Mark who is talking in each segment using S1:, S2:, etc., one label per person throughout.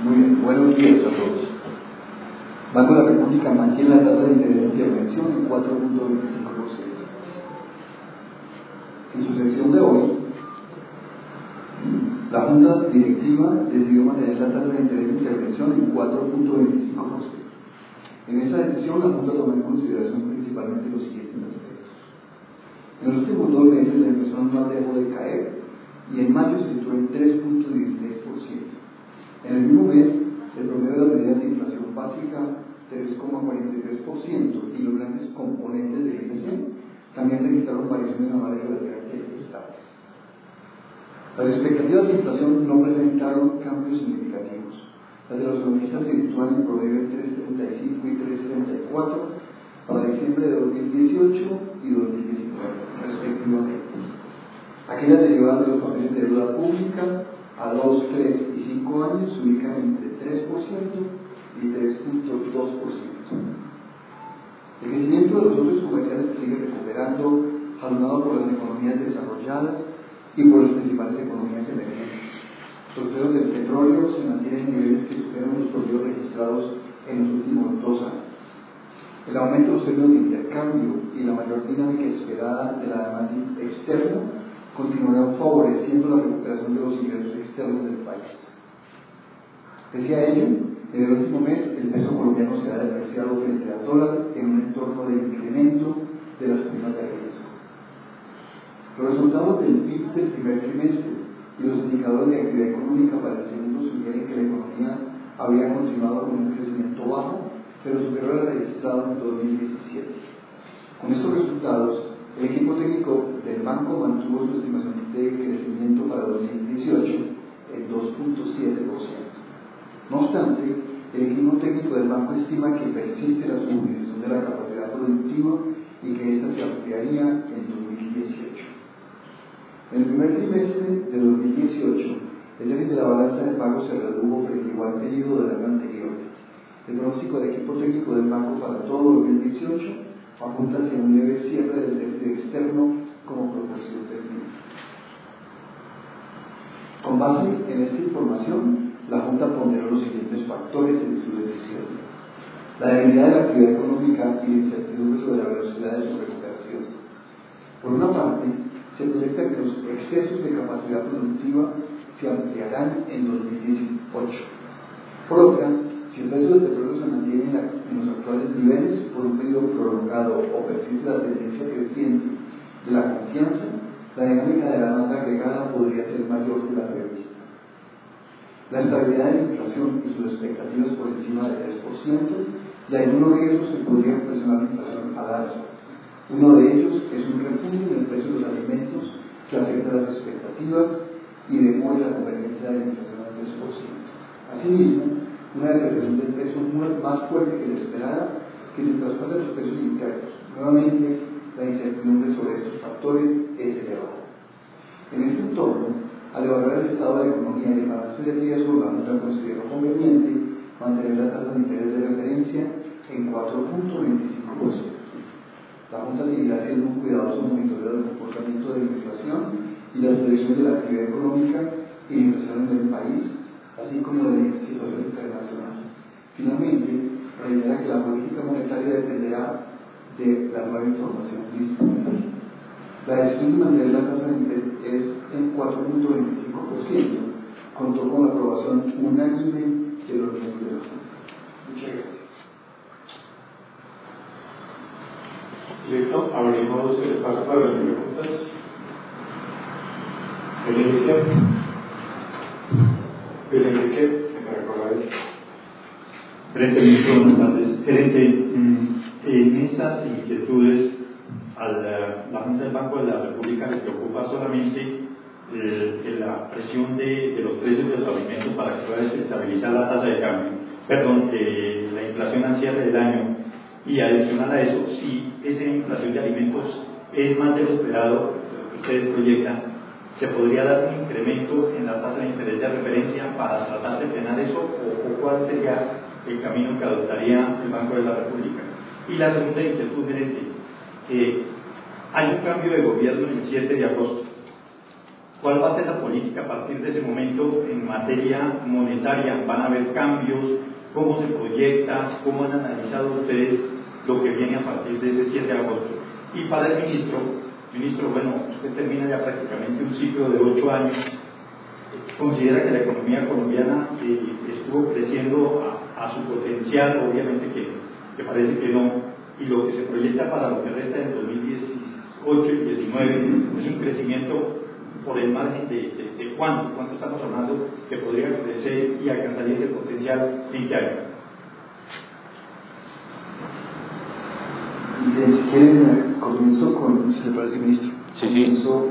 S1: Muy bien, buenos días a todos. Banco de la República mantiene la tasa de interés de intervención en 4.25%. En su sesión de hoy, la Junta Directiva decidió mantener la tasa de interés de intervención en 4.25%. En esta decisión, la Junta tomó en consideración principalmente los siguientes aspectos. En los últimos 2 meses, la inflación anual dejó de caer y en mayo se situó en 3.16%. En el mismo mes, el promedio de las medidas de inflación básica 3,43% y los grandes componentes del IPC también registraron variaciones anuales relativamente estables. Las expectativas de inflación no presentaron cambios significativos. Las de los economistas se sitúan en promedio en 3.35 y 3.34 para diciembre de 2018 y 2019, respectivamente. Aquellas derivadas de los papeles de deuda pública a 2, 3 y 5 años se ubican entre 3% y 3.2%. El crecimiento de los socios comerciales se sigue recuperando, jalonado por las economías desarrolladas y por las principales economías emergentes. Los precios del petróleo se mantienen en niveles que superan los promedios registrados en los últimos 2 años. El aumento de los términos de intercambio y la mayor dinámica esperada de la demanda externa continuarán favoreciendo la recuperación de los ingresos externos del país. Pese a ello, en el último mes el peso colombiano se ha depreciado frente al dólar en un entorno de incremento de las primas de riesgo. Los resultados del PIB del primer trimestre y los indicadores de actividad económica para el segundo sugieren que la economía había continuado con un crecimiento bajo, pero superior al registrado en 2017. Con estos resultados, el equipo técnico del banco mantuvo su estimación de crecimiento para 2018 en 2.7%. No obstante, el equipo técnico del banco estima que persiste la subdivisión de la capacidad productiva y que ésta se ampliaría en 2018. En el primer trimestre de 2018, el déficit de la balanza de pagos se redujo frente al igual periodo del año anterior. El pronóstico del equipo técnico del banco para todo 2018 apunta hacia un leve cierre del déficit externo como proporción del PIB. Con base en esta información, la Junta ponderó los siguientes factores en su decisión: la debilidad de la actividad económica y la incertidumbre sobre la velocidad de su recuperación. Por una parte, se proyecta que los excesos de capacidad productiva se ampliarán en 2018. Por otra, si el precio del petróleo se mantiene en los actuales niveles por un periodo prolongado o persiste la tendencia creciente de la confianza, la dinámica de la demanda agregada podría ser mayor que la prevista. La estabilidad de la inflación y sus expectativas por encima del 3% y algunos riesgos que podrían presionar la inflación al alza. Uno de ellos es un repunte en el precio de los alimentos que afecta las expectativas y demora la convergencia de la inflación al 3%. Asimismo, una depreciación del peso más fuerte que la esperada, que se traspasa los precios internos. Nuevamente, la incertidumbre sobre estos factores es elevada. En este entorno, al evaluar el estado de la economía y el balance de riesgo, la Junta consideró conveniente mantener la tasa de interés de referencia en 4.25%. La Junta seguirá haciendo un cuidadoso monitoreo del comportamiento de la inflación y las proyecciones de la actividad económica y la inversión en el país, así como de la situación internacional. Finalmente, reitera que la política monetaria dependerá de la nueva información disponible. La decisión de mantener la tasa de interés en 4.25% contó con la aprobación unánime de los miembros de la Junta. Muchas gracias.
S2: Listo, abrimos el espacio para las preguntas. Inicia. Luis Enrique, para recordar.
S3: Gerente, ministro, buenas tardes. Gerente, en esas inquietudes, a la Junta del Banco de la República le preocupa solamente la presión de los precios de los alimentos para que pueda estabilizar la tasa de cambio, la inflación al cierre del año, y adicional a eso, si esa inflación de alimentos es más de lo esperado, lo que ustedes proyectan, ¿se podría dar un incremento en la tasa de interés de referencia para tratar de frenar eso, o cuál sería el camino que adoptaría el Banco de la República? Y la segunda inquietud, gerente, hay un cambio de gobierno el 7 de agosto. ¿Cuál va a ser la política a partir de ese momento en materia monetaria? ¿Van a haber cambios? ¿Cómo se proyecta? ¿Cómo han analizado ustedes lo que viene a partir de ese 7 de agosto? Y para el ministro, bueno, usted termina ya prácticamente un ciclo de 8 años. ¿Considera que la economía colombiana estuvo creciendo a su potencial? Obviamente que parece que no. Y lo que se proyecta para lo que resta en 2018 y 2019 es un crecimiento por el margen de cuánto estamos hablando que podría crecer y alcanzaría ese potencial en qué año.
S1: Bien, si quieren, comienzo con, si le parece, ministro.
S4: Sí.
S1: Comienzo,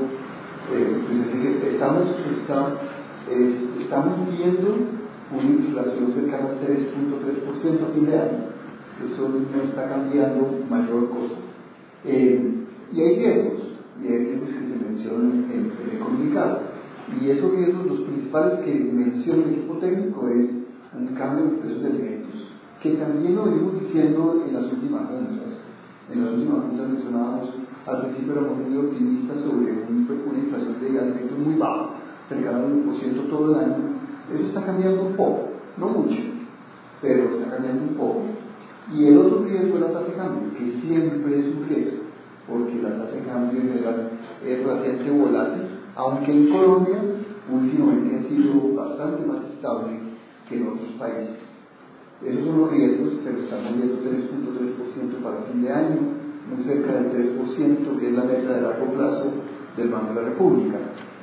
S1: estamos viendo una inflación cercana al 3.3% a fin de año. Eso no está cambiando mayor cosa. Y hay riesgos que se mencionan en el comunicado. Y esos riesgos, los principales que menciona el equipo técnico, es un cambio en precios de alimentos, que también lo venimos diciendo en las últimas juntas. En las últimas juntas mencionábamos, al principio éramos muy optimistas sobre una inflación de alimentos muy baja, cercana al 1% todo el año. Eso está cambiando un poco, no mucho, pero está cambiando un poco. Y el otro riesgo es la tasa de cambio, que siempre es un riesgo, porque la tasa de cambio en general es relativamente volátil, aunque en Colombia últimamente ha sido bastante más estable que en otros países. Esos son los riesgos, pero estamos viendo 3.3% para fin de año, muy cerca del 3%, que es la meta de largo plazo del Banco de la República.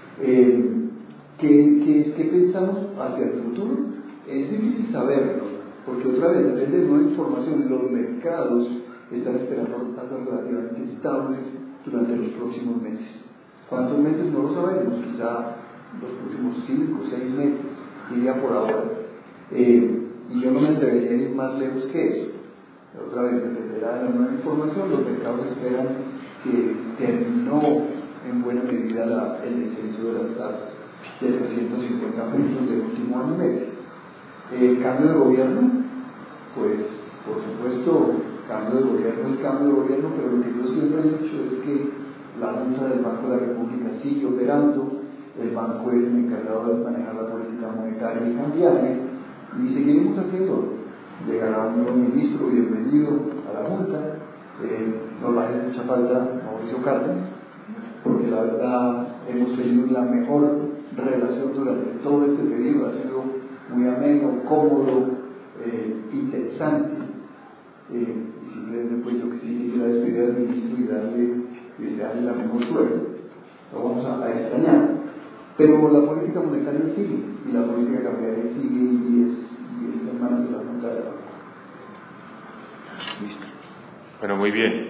S1: ¿Qué pensamos hacia el futuro? Es difícil saberlo, porque otra vez depende de nueva información. Los mercados están esperando tasas relativamente estables durante los próximos meses. ¿Cuántos meses? No lo sabemos, quizá los próximos 5 o 6 meses, diría por ahora. Y yo no me atrevería a ir más lejos que eso. Otra vez dependerá de la nueva información. Los mercados esperan que terminó en buena medida el descenso de las tasas de 350 pesos del último año y medio. El cambio de gobierno, pues por supuesto, cambio de gobierno es cambio de gobierno, pero lo que yo siempre he dicho es que la Junta del Banco de la República sigue operando, el banco es el encargado de manejar la política monetaria y cambiaria, y seguiremos haciendo. Llegará un nuevo ministro, bienvenido a la Junta, nos va a hacer mucha falta Mauricio Cárdenas, porque la verdad hemos tenido la mejor relación durante todo este periodo, ha sido muy ameno, cómodo, interesante, y simplemente pues yo que sí quisiera despedir al ministro y desearle la mejor suerte. Lo vamos a extrañar, pero la política monetaria sigue, y la política cambiaria sigue, y es en manos de la Junta de Banco.
S4: Bueno, muy bien.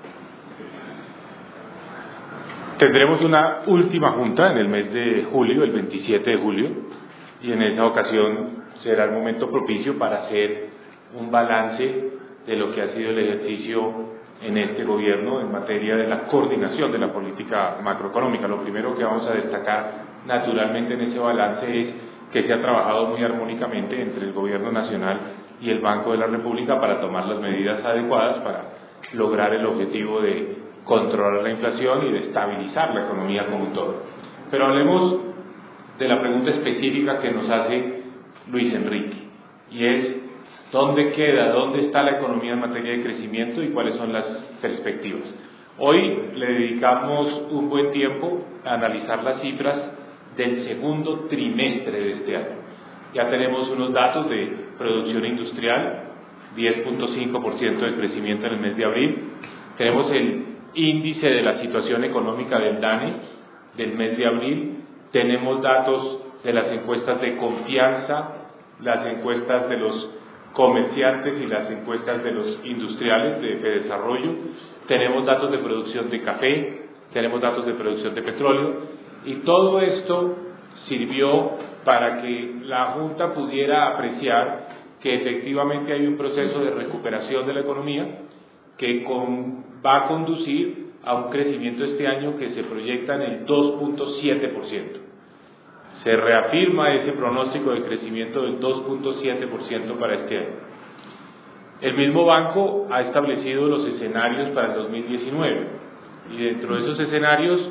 S4: Tendremos una última junta en el mes de julio, el 27 de julio, y en esa ocasión será el momento propicio para hacer un balance de lo que ha sido el ejercicio en este gobierno en materia de la coordinación de la política macroeconómica. Lo primero que vamos a destacar naturalmente en ese balance es que se ha trabajado muy armónicamente entre el gobierno nacional y el Banco de la República para tomar las medidas adecuadas para lograr el objetivo de controlar la inflación y de estabilizar la economía como un todo. Pero hablemos de la pregunta específica que nos hace Luis Enrique, y es ¿dónde está la economía en materia de crecimiento y cuáles son las perspectivas? Hoy le dedicamos un buen tiempo a analizar las cifras del segundo trimestre de este año. Ya tenemos unos datos de producción industrial, 10.5% de crecimiento en el mes de abril. Tenemos el índice de la situación económica del DANE del mes de abril. Tenemos datos de las encuestas de confianza, las encuestas de los comerciantes y las encuestas de los industriales de Fedesarrollo. Tenemos datos de producción de café, tenemos datos de producción de petróleo, y todo esto sirvió para que la Junta pudiera apreciar que efectivamente hay un proceso de recuperación de la economía que va a conducir a un crecimiento este año que se proyecta en el 2.7%. Se reafirma ese pronóstico de crecimiento del 2.7% para este año. El mismo banco ha establecido los escenarios para el 2019, y dentro de esos escenarios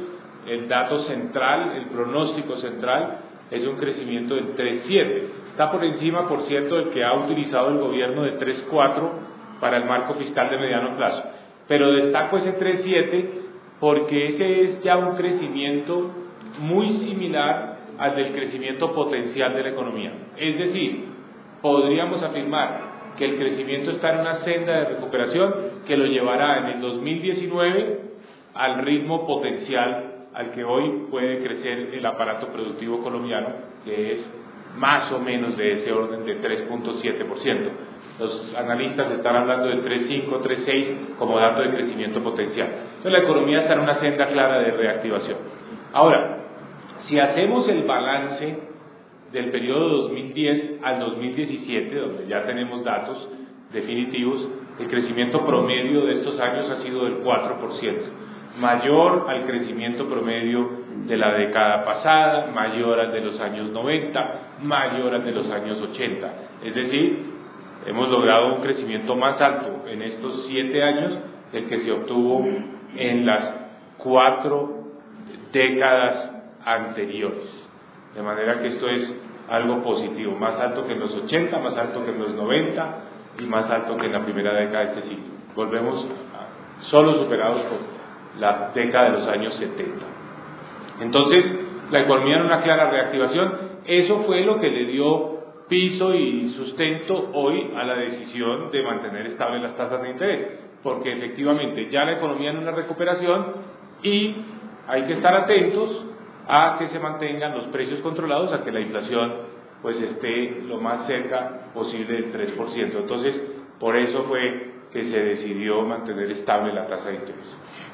S4: el dato central, el pronóstico central, es un crecimiento del 3.7. Está por encima, por cierto, del que ha utilizado el gobierno de 3.4 para el marco fiscal de mediano plazo. Pero destaco ese 3.7 porque ese es ya un crecimiento muy similar al del crecimiento potencial de la economía. Es decir, podríamos afirmar que el crecimiento está en una senda de recuperación que lo llevará en el 2019 al ritmo potencial al que hoy puede crecer el aparato productivo colombiano, que es más o menos de ese orden de 3.7%. Los analistas están hablando de 3.5, 3.6 como dato de crecimiento potencial. Entonces la economía está en una senda clara de reactivación. Ahora, si hacemos el balance del periodo 2010 al 2017, donde ya tenemos datos definitivos, el crecimiento promedio de estos años ha sido del 4%, mayor al crecimiento promedio de la década pasada, mayor al de los años 90, mayor al de los años 80. Es decir, hemos logrado un crecimiento más alto en estos 7 años del que se obtuvo en las 4 décadas anteriores. De manera que esto es algo positivo, más alto que en los 80, más alto que en los 90 y más alto que en la primera década de este siglo. Volvemos solo superados por la década de los años 70. Entonces, la economía en una clara reactivación, eso fue lo que le dio piso y sustento hoy a la decisión de mantener estables las tasas de interés, porque efectivamente ya la economía en una recuperación y hay que estar atentos a que se mantengan los precios controlados, a que la inflación pues esté lo más cerca posible del 3%. Entonces, por eso fue que se decidió mantener estable la tasa de interés.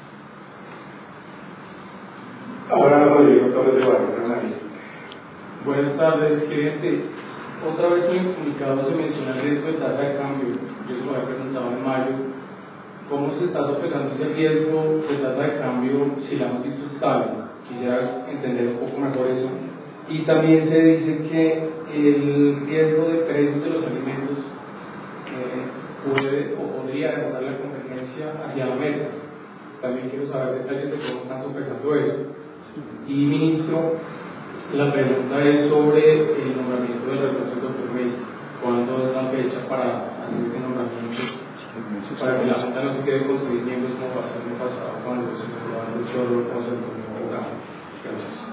S2: Ahora Rodrigo Torres de Barrio.
S5: Buenas tardes, gerente. Otra vez en el comunicado se menciona el riesgo de tasa de cambio. Yo se lo había preguntado en mayo. ¿Cómo se está sopesando ese riesgo de tasa de cambio si la hemos visto estable? Quisiera entender un poco mejor eso. Y también se dice que el riesgo de precios de los alimentos puede o podría retrasar la convergencia hacia la meta. También quiero saber detalles de cómo están sopesando eso. Y ministro, la pregunta es sobre el nombramiento del reemplazo del Dr. Mesa. ¿Cuándo es la fecha para hacer ese nombramiento? Para que la Junta no se quede con 6 miembros como pasó en el pasado cuando se nombraron el Chorro o Santo Domingo. Gracias.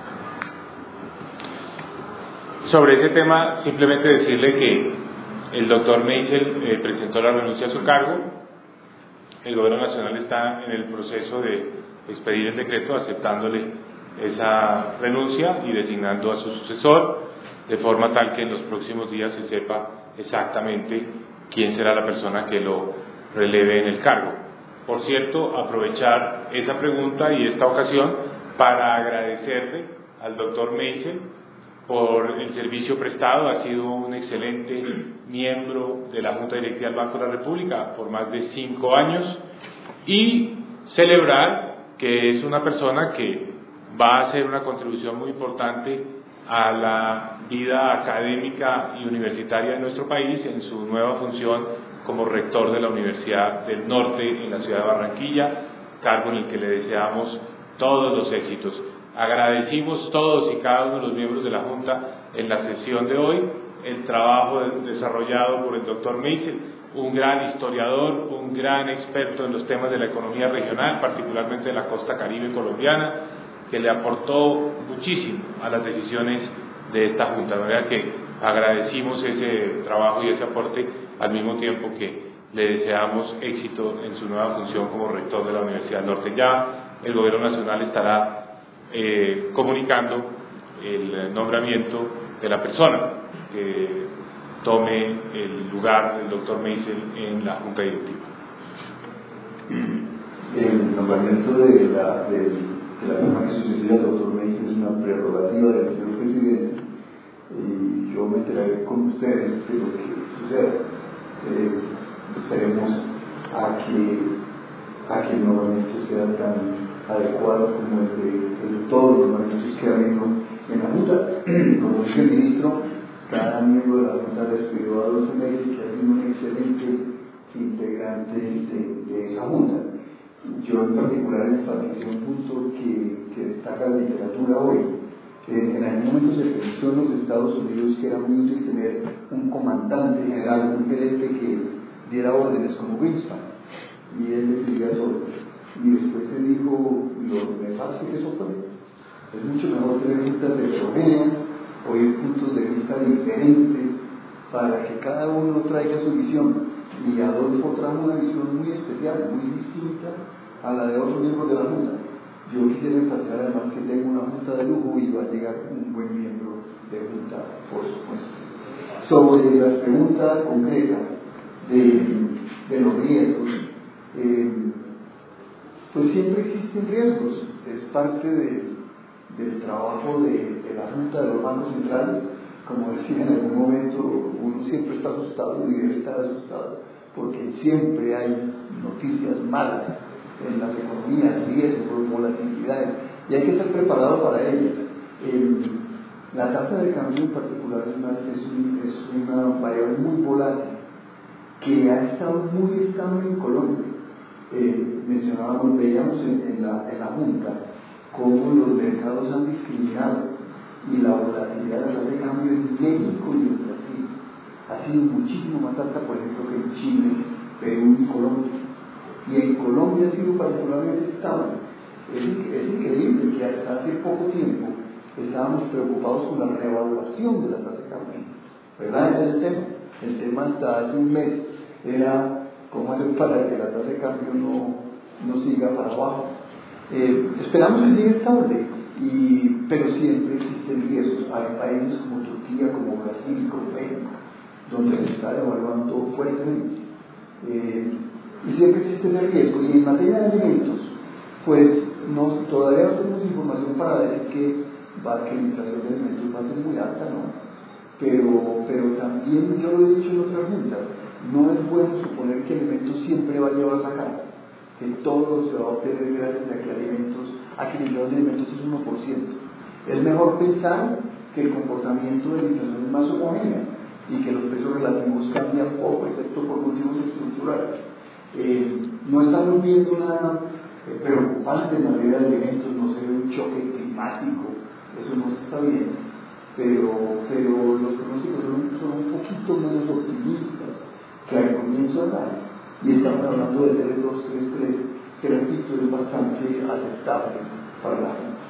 S4: Sobre ese tema, simplemente decirle que el doctor Meisel presentó la renuncia a su cargo. El Gobierno Nacional está en el proceso de expedir el decreto aceptándole esa renuncia y designando a su sucesor, de forma tal que en los próximos días se sepa exactamente quién será la persona que lo releve en el cargo. Por cierto, aprovechar esa pregunta y esta ocasión para agradecerle al doctor Meisel por el servicio prestado. Ha sido un excelente miembro de la Junta Directiva del Banco de la República por más de 5 años y celebrar que es una persona que va a hacer una contribución muy importante a la vida académica y universitaria de nuestro país en su nueva función como rector de la Universidad del Norte en la ciudad de Barranquilla, cargo en el que le deseamos todos los éxitos. Agradecimos todos y cada uno de los miembros de la Junta en la sesión de hoy el trabajo desarrollado por el doctor Meisel, un gran historiador, un gran experto en los temas de la economía regional, particularmente de la costa caribe colombiana, que le aportó muchísimo a las decisiones de esta Junta. De manera que agradecimos ese trabajo y ese aporte al mismo tiempo que le deseamos éxito en su nueva función como rector de la Universidad del Norte. Ya el Gobierno Nacional estará comunicando el nombramiento de la persona que tome el lugar del doctor Meisel en la Junta Directiva.
S1: El nombramiento de la persona que sucederá al doctor Meisel es una prerrogativa del señor presidente y yo me enteraré con ustedes de lo que suceda. Esperemos a que el nombramiento sea tan adecuado como el de todos los nombramientos que ha habido en la Junta. Como dice el ministro, cada miembro de la Junta despidió a los Meisel, que ha sido un excelente integrante de esa Junta. Yo en particular enfatizé un punto que destaca la literatura hoy. En aquellos momentos se pensó en los Estados Unidos que era muy útil tener un comandante general, un gerente que diera órdenes como Greenspan, y él decidía todo. Y después se dijo lo nefasto que eso fue. Es mucho mejor tener juntas heterogéneas, oír puntos de vista diferentes, para que cada uno traiga su visión. Y Adolfo trajo una visión muy especial, muy distinta a la de otros miembros de la Junta. Yo quisiera enfatizar además que tengo una Junta de lujo y va a llegar un buen miembro de Junta, por supuesto. Sobre la pregunta concreta de los riesgos, pues siempre existen riesgos, es parte del trabajo de la Junta de los bancos centrales. Como decía, en algún momento uno siempre está asustado y debe estar asustado porque siempre hay noticias malas en las economías, riesgos, volatilidades, y hay que estar preparado para ellas. La tasa de cambio en particular es una variable muy volátil que ha estado muy estable en Colombia. Mencionábamos, veíamos en la Junta cómo los mercados han discriminado y la volatilidad de la tasa de cambio en México y en Brasil ha sido muchísimo más alta, por ejemplo, que en Chile, Perú y Colombia. Y en Colombia ha sido particularmente estable. Es increíble que hasta hace poco tiempo estábamos preocupados con la reevaluación de la tasa de cambio, ¿verdad? Ese es el tema. El tema hasta hace un mes era cómo hacer para que la tasa de cambio no siga para abajo. Esperamos que siga estable, pero siempre existen riesgos. Hay países como Turquía, como Brasil, como México, donde se está devaluando fuertemente. Y siempre existe ese riesgo. Y en materia de alimentos, pues todavía no tenemos información para decir que la inflación de alimentos va a ser muy alta, ¿no? Pero también yo lo he dicho en otras juntas, no es bueno suponer que alimentos siempre va a llevar a sacar, que todo se va a obtener gracias a que el nivel de alimentos es 1%. Es mejor pensar que el comportamiento de la inflación es más homogéneo y que los precios relativos cambian poco, excepto por motivos estructurales. No estamos viendo nada preocupante en materia de alimentos, no se ve un choque climático, eso no se está viendo, pero los pronósticos son un poquito menos optimistas que al comienzo del año, y estamos hablando de 3, 2, 3, 3, que repito, es bastante aceptable para la gente.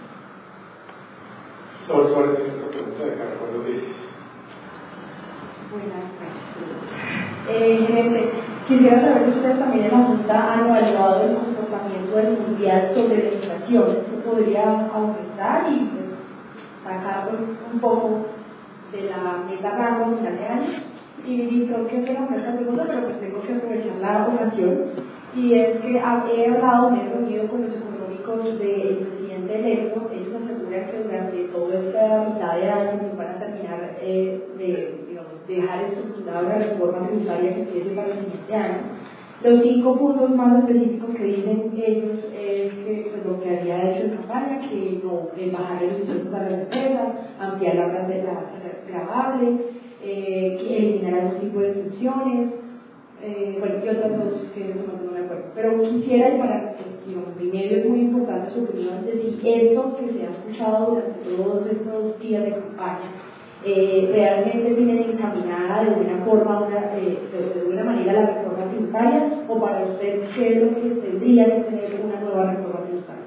S2: Sobre nuestra pregunta de Carlos, ¿cuándo dices?
S6: Buenas tardes. Quisiera saber si ustedes también en la Junta han evaluado el comportamiento del mundial sobre la inflación. ¿Esto podría aumentar y sacarlo un poco de la meta rango final de año? Y creo que es una buena pregunta, pero pues tengo que aprovechar la ocasión. Y es que he hablado, me he reunido con los económicos del presidente electo. Ellos aseguran que durante toda esta mitad de año van a terminar dejar estructurada la reforma tributaria que empiece para el siguiente año. Los 5 puntos más específicos que dicen ellos es que pues, lo que había hecho en campaña, que no bajar los impuestos a las empresas, ampliar la base gravable, que eliminar algún tipo de excepciones, y otras dos que no me acuerdo. Pero quisiera, para primero es muy importante su opinión de si esto que se ha escuchado durante todos estos días de campaña realmente tienen encaminada de alguna forma, de alguna manera la reforma tributaria, o para usted qué es lo que tendría que tener una nueva reforma tributaria.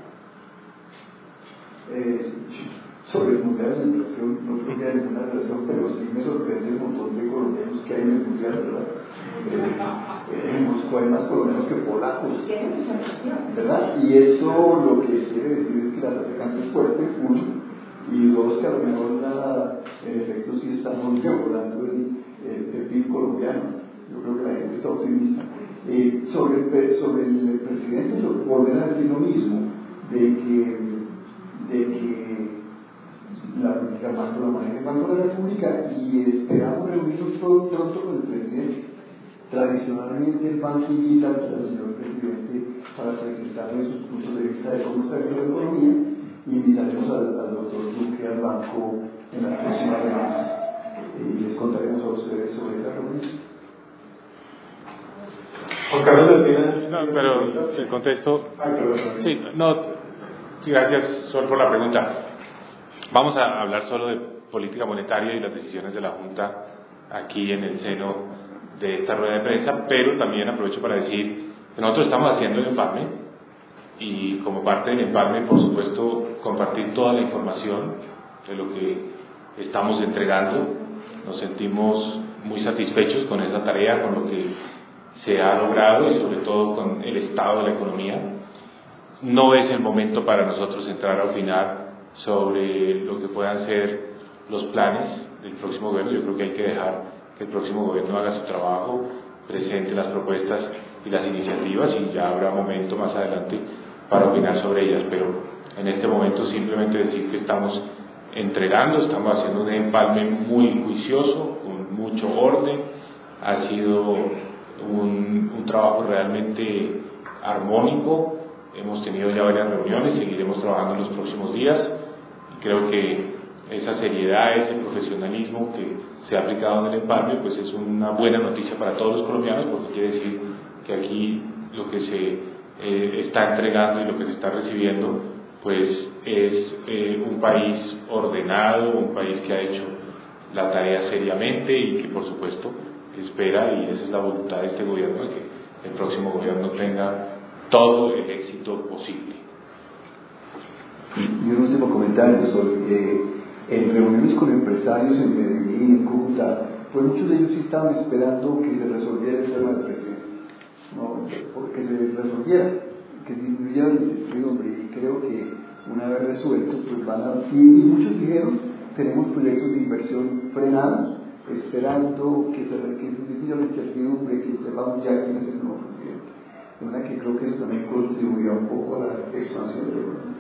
S1: Sobre el mundial de inflación, no creo que haya ninguna relación, pero sí me sorprende el montón de colombianos que hay en el mundial, ¿verdad? En Moscú hay más colombianos que polacos, ¿verdad? Y eso lo que quiere decir es que la tasa de cambio es fuerte, uno, y dos, que a lo mejor en efecto sí estamos mejorando el PIB colombiano. Yo creo que la gente está optimista. Sobre el presidente, volver a decir lo mismo, de que la política macro la maneja el Banco de la República, y esperamos reunirnos pronto con el presidente. Tradicionalmente el banco invita al señor presidente para presentarle sus puntos de vista de cómo está viendo la economía, y invitaremos al doctor Duque al banco en las próximas semanas y les contaremos a ustedes sobre esta reunión.
S2: Ok, Carlos Delfina.
S4: No, pero el contexto.
S2: Perdón.
S4: Sí, no. Sí, gracias, Sol, por la pregunta. Vamos a hablar solo de política monetaria y las decisiones de la Junta aquí en el seno de esta rueda de prensa, pero también aprovecho para decir que nosotros estamos haciendo el empalme y como parte del empalme, por supuesto, compartir toda la información de lo que estamos entregando. Nos sentimos muy satisfechos con esa tarea, con lo que se ha logrado y sobre todo con el estado de la economía. No es el momento para nosotros entrar a opinar sobre lo que puedan ser los planes del próximo gobierno. Yo creo que hay que dejar que el próximo gobierno haga su trabajo, presente las propuestas y las iniciativas y ya habrá momento más adelante para opinar sobre ellas, pero en este momento simplemente decir que estamos entregando, estamos haciendo un empalme muy juicioso, con mucho orden. Ha sido un trabajo realmente armónico. Hemos tenido ya varias reuniones, seguiremos trabajando en los próximos días y creo que esa seriedad, ese profesionalismo que se ha aplicado en el empalme, pues es una buena noticia para todos los colombianos, porque quiere decir que aquí lo que se está entregando y lo que se está recibiendo pues es un país ordenado, un país que ha hecho la tarea seriamente y que por supuesto espera, y esa es la voluntad de este gobierno, de que el próximo gobierno tenga todo el éxito posible.
S1: Y un último comentario sobre en reuniones con empresarios en Medellín, en Cúcuta, pues muchos de ellos sí estaban esperando que se resolviera el tema del presidente, ¿no? Porque se resolviera, que disminuyera la incertidumbre, y creo que una vez resuelto, pues van a, y muchos dijeron, tenemos proyectos de inversión frenados, esperando que se disminuya la incertidumbre, que sepamos ya quién es el nuevo presidente. De manera que creo que eso también contribuirá un poco a la expansión de la economía.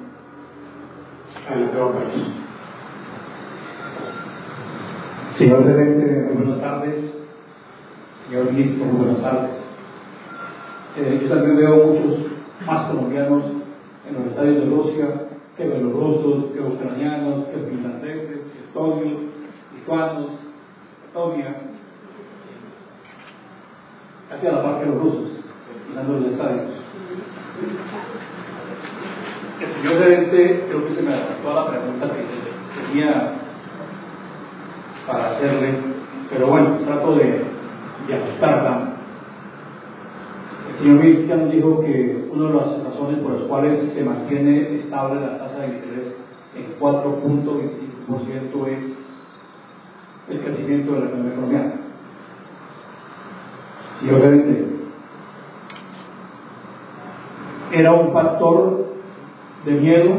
S7: Señor gerente, muy buenas tardes. Señor ministro, muy buenas tardes. Yo también veo muchos más colombianos en los estadios de Rusia que bielorrusos, que ucranianos, que finlandeses, que estonios, lituanos, Estonia, casi a la par que los rusos, llenando los estadios. El señor gerente creo que se me adelantó a la pregunta que tenía para hacerle, pero bueno, trato de ajustarla. El señor ministro ya nos dijo que una de las razones por las cuales se mantiene estable la tasa de interés en 4.25% es el crecimiento de la economía colombiana. Señor gerente, era un factor de miedo,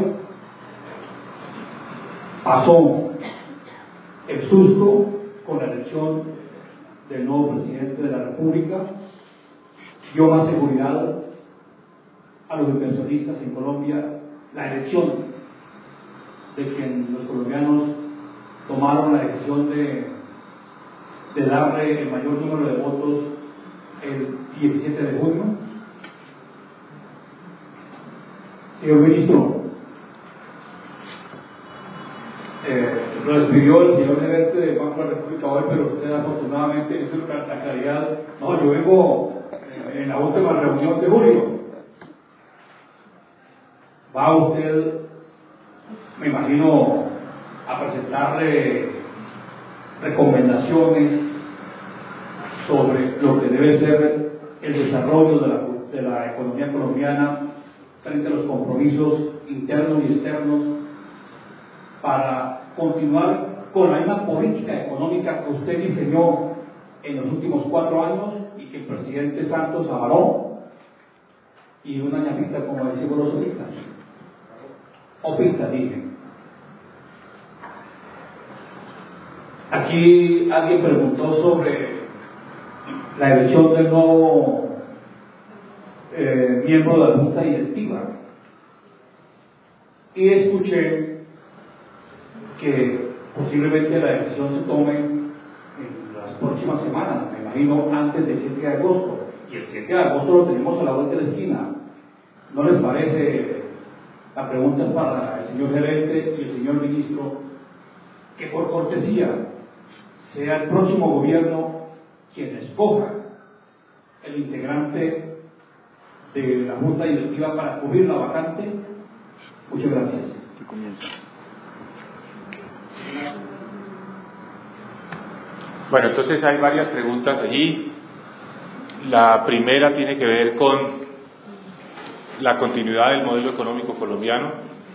S7: pasó el susto con la elección del nuevo presidente de la República, dio más seguridad a los inversionistas en Colombia, la elección de quien los colombianos tomaron la decisión de darle el mayor número de votos el 17 de junio. Señor ministro, lo despidió el señor gerente del Banco de la República hoy, pero usted afortunadamente, eso es la claridad. No, yo vengo en la última reunión de julio. Va usted, me imagino, a presentarle recomendaciones sobre lo que debe ser el desarrollo de la economía colombiana frente a los compromisos internos y externos para continuar con la misma política económica que usted diseñó en los últimos 4 años y que el presidente Santos avaló, y una ñapita, como decimos los opitas, dije. Aquí alguien preguntó sobre la elección del nuevo miembro de la Junta Directiva, y escuché que posiblemente la decisión se tome en las próximas semanas, me imagino antes del 7 de agosto, y el 7 de agosto lo tenemos a la vuelta de la esquina. ¿No les parece? La pregunta es para el señor gerente y el señor ministro, que por cortesía sea el próximo gobierno quien escoja el integrante de la Junta Directiva para cubrir la vacante. Muchas gracias.
S4: Bueno, entonces hay varias preguntas allí. La primera tiene que ver con la continuidad del modelo económico colombiano.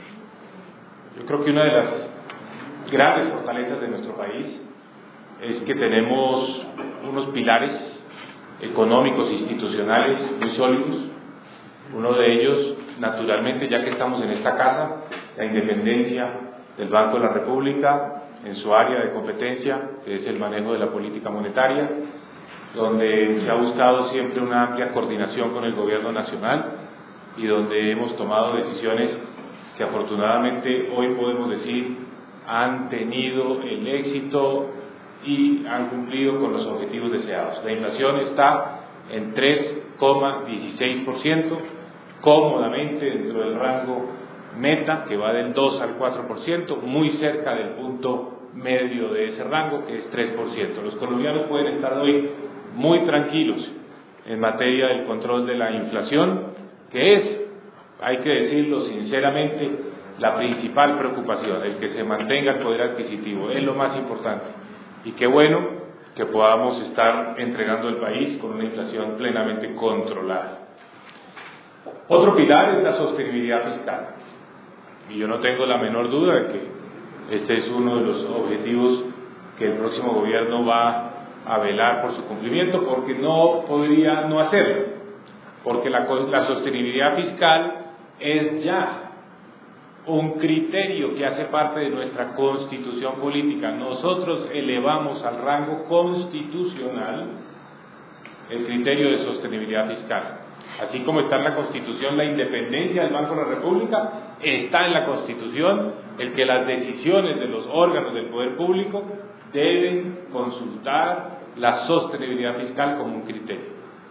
S4: Yo creo que una de las grandes fortalezas de nuestro país es que tenemos unos pilares económicos institucionales muy sólidos. Uno de ellos, naturalmente, ya que estamos en esta casa, la independencia del Banco de la República en su área de competencia, que es el manejo de la política monetaria, donde se ha buscado siempre una amplia coordinación con el gobierno nacional y donde hemos tomado decisiones que afortunadamente hoy podemos decir han tenido el éxito y han cumplido con los objetivos deseados. La inflación está en 3,16%, cómodamente dentro del rango meta, que va del 2 al 4%, muy cerca del punto medio de ese rango, que es 3%. Los colombianos pueden estar hoy muy tranquilos en materia del control de la inflación, que es, hay que decirlo sinceramente, la principal preocupación, el que se mantenga el poder adquisitivo, es lo más importante. Y qué bueno que podamos estar entregando el país con una inflación plenamente controlada. Otro pilar es la sostenibilidad fiscal. Y yo no tengo la menor duda de que este es uno de los objetivos que el próximo gobierno va a velar por su cumplimiento, porque no podría no hacerlo, porque la sostenibilidad fiscal es ya un criterio que hace parte de nuestra constitución política. Nosotros elevamos al rango constitucional el criterio de sostenibilidad fiscal. Así como está en la Constitución la independencia del Banco de la República, está en la Constitución el que las decisiones de los órganos del poder público deben consultar la sostenibilidad fiscal como un criterio.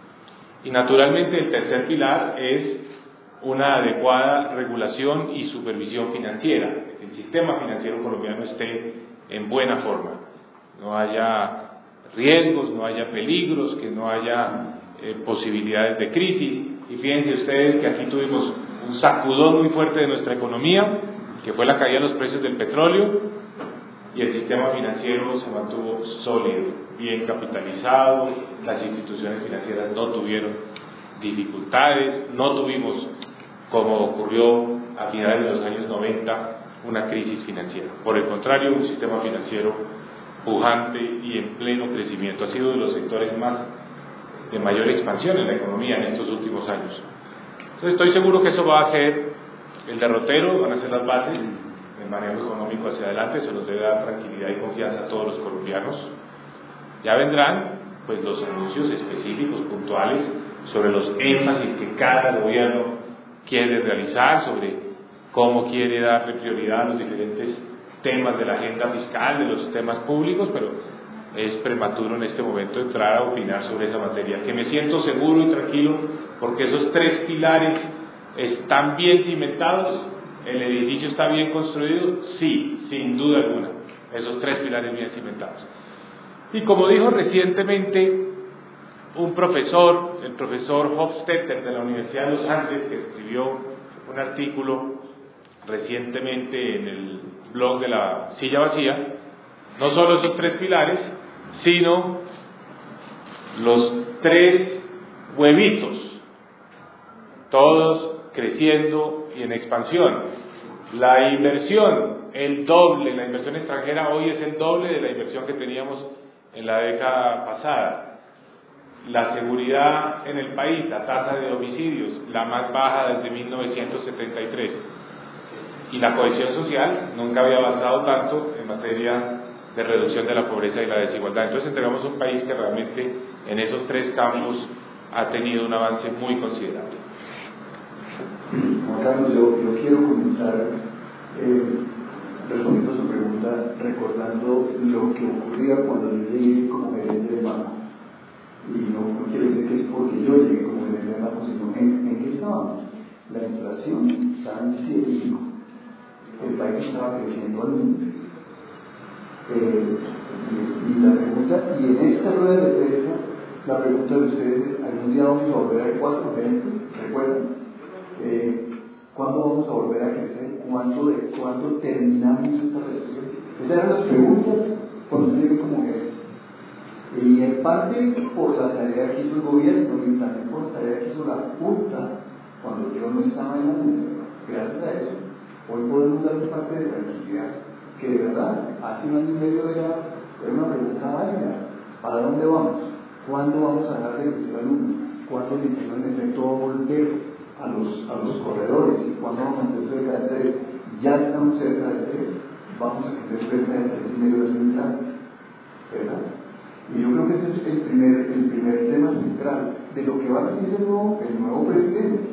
S4: Y naturalmente el tercer pilar es una adecuada regulación y supervisión financiera, que el sistema financiero colombiano esté en buena forma, no haya riesgos, no haya peligros, que no haya posibilidades de crisis. Y fíjense ustedes que aquí tuvimos un sacudón muy fuerte de nuestra economía, que fue la caída de los precios del petróleo, y el sistema financiero se mantuvo sólido, bien capitalizado, las instituciones financieras no tuvieron dificultades, no tuvimos, como ocurrió a finales de los años 90, una crisis financiera. Por el contrario, un sistema financiero pujante y en pleno crecimiento. Ha sido de los sectores de mayor expansión en la economía en estos últimos años. Entonces estoy seguro que eso va a ser el derrotero, van a ser las bases del manejo económico hacia adelante. Eso nos debe dar tranquilidad y confianza a todos los colombianos. Ya vendrán pues los anuncios específicos, puntuales, sobre los énfasis que cada gobierno quiere realizar, sobre cómo quiere darle prioridad a los diferentes temas de la agenda fiscal, de los temas públicos, pero es prematuro en este momento entrar a opinar sobre esa materia. Que me siento seguro y tranquilo porque esos tres pilares están bien cimentados, el edificio está bien construido, sí, sin duda alguna, esos tres pilares bien cimentados. Y como dijo recientemente un profesor, el profesor Hofstetter de la Universidad de los Andes, que escribió un artículo recientemente en el blog de la Silla Vacía, no solo esos tres pilares, sino los tres huevitos, todos creciendo y en expansión. La inversión, el doble, la inversión extranjera hoy es el doble de la inversión que teníamos en la década pasada. La seguridad en el país, la tasa de homicidios, la más baja desde 1973. Y la cohesión social nunca había avanzado tanto en materia de reducción de la pobreza y la desigualdad. Entonces entregamos un país que realmente en esos tres campos ha tenido un avance muy considerable.
S1: Juan Carlos, yo quiero comenzar respondiendo a su pregunta, recordando lo que ocurría cuando yo llegué como gerente de banco. Y no quiero decir que es porque yo llegué como gerente de banco, sino en qué estábamos. La inflación estaba en 7,5. El país estaba creciendo al mundo. Y la pregunta, y en esta rueda de prensa la pregunta de ustedes, ¿algún día vamos a volver al 4%? ¿Recuerdan? ¿Cuándo vamos a volver a crecer? ¿Cuándo terminamos esta recesión? Esas eran las preguntas cuando llegué como jefe. Y en parte por la tarea que hizo el gobierno y también por la tarea que hizo la Junta cuando yo no estaba en la Junta. Gracias a eso, hoy podemos dar parte de tranquilidad, que de verdad, hace un año y medio era una pregunta válida. ¿Para dónde vamos? ¿Cuándo vamos a dejar de crecer alumnos? ¿Cuándo el en efecto va a volver a los corredores? ¿Y cuándo vamos a crecer cerca de 3? Ya estamos cerca de 3. Vamos a crecer cerca de 3,5 años, ¿verdad? Y yo creo que ese es el primer tema central de lo que va a decir el nuevo presidente.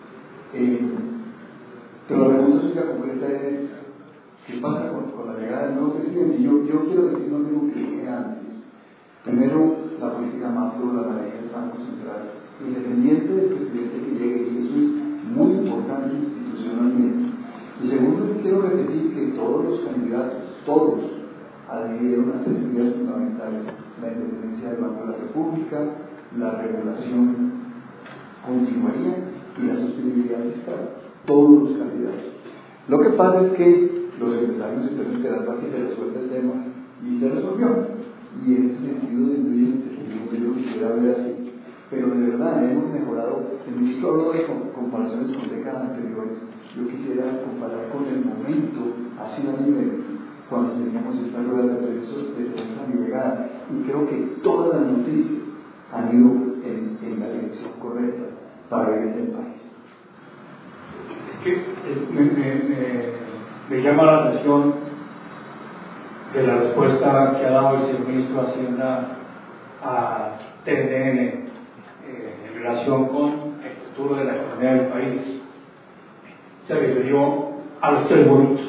S1: Pero la pregunta suya concreta es, ¿qué pasa con la llegada del nuevo presidente? Yo quiero decir lo mismo que dije antes. Primero, la política macro, la maneja del Banco Central, independiente del presidente que llegue, y eso es muy importante institucionalmente. Y segundo, quiero repetir que todos los candidatos, todos, adhirieron a 3 ideas fundamentales: la independencia del Banco de la República, la regulación continuaría y la sostenibilidad fiscal. Todos los candidatos. Lo que pasa es que los empresarios están esperando a que se resuelva el tema y se resolvió. Y en ese sentido de yo lo quisiera ver así. Pero de verdad hemos mejorado. El ministro habló de comparaciones con décadas anteriores. Yo quisiera comparar con el momento, hace un año y medio, cuando teníamos esta rueda de prensa de mi llegada. Y creo que todas las noticias han ido en la dirección correcta para vivir el país.
S7: Me llama la atención de la respuesta que ha dado el señor ministro de Hacienda a TNN en relación con el futuro de la economía del país. Se refirió a los 3 bonitos,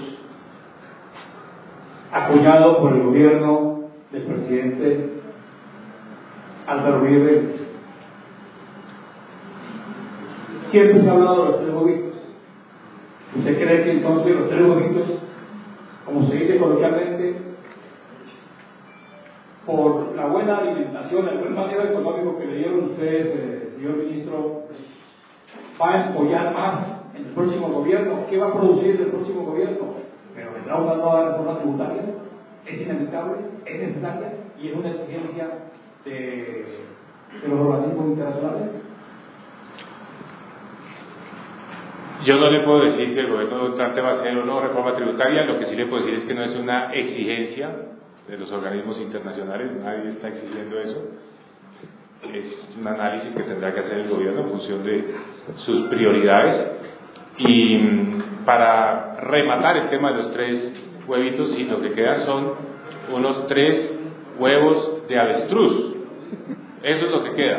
S7: acuñado por el gobierno del presidente Álvaro Uribe Vélez. Siempre se ha hablado de los 3 bonitos. ¿Usted cree que entonces los 3 bonitos, como se dice coloquialmente, por la buena alimentación, el buen manejo económico que le dieron ustedes, señor ministro, va a apoyar más en el próximo gobierno? ¿Qué va a producir el próximo gobierno? Pero vendrá una nueva reforma tributaria, es inevitable, es necesaria y es una exigencia de los organismos internacionales.
S4: Yo no le puedo decir si el gobierno entrante va a hacer o no reforma tributaria. Lo que sí le puedo decir es que no es una exigencia de los organismos internacionales, nadie está exigiendo eso. Es un análisis que tendrá que hacer el gobierno en función de sus prioridades. Y para rematar el tema de los 3 huevitos, sí, lo que quedan son unos 3 huevos de avestruz. Eso es lo que queda.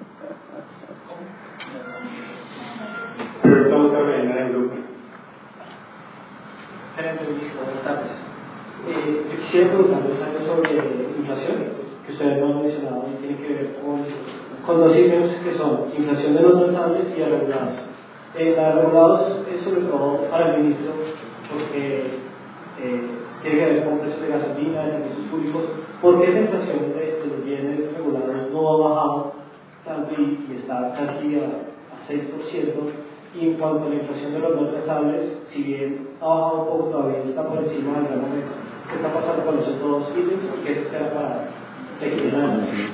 S5: Pero estamos trabajando en Europa. Buenas tardes. Yo quisiera preguntarles algo sobre inflación, que ustedes no han mencionado y tiene que ver con 2 ítems que son inflación de los mensajes y arreglados. La regulados es sobre todo para el ministro, porque tiene que ver con precios de gasolina, de servicios públicos, porque esa inflación de los bienes regulados no ha bajado tanto y está casi a 6%, y en cuanto a la inflación de los no trazables, si bien ha bajado un poco, todavía está por encima del gran momento. ¿Qué está pasando con esos 2 ítems? ¿Qué se espera para equilibrar?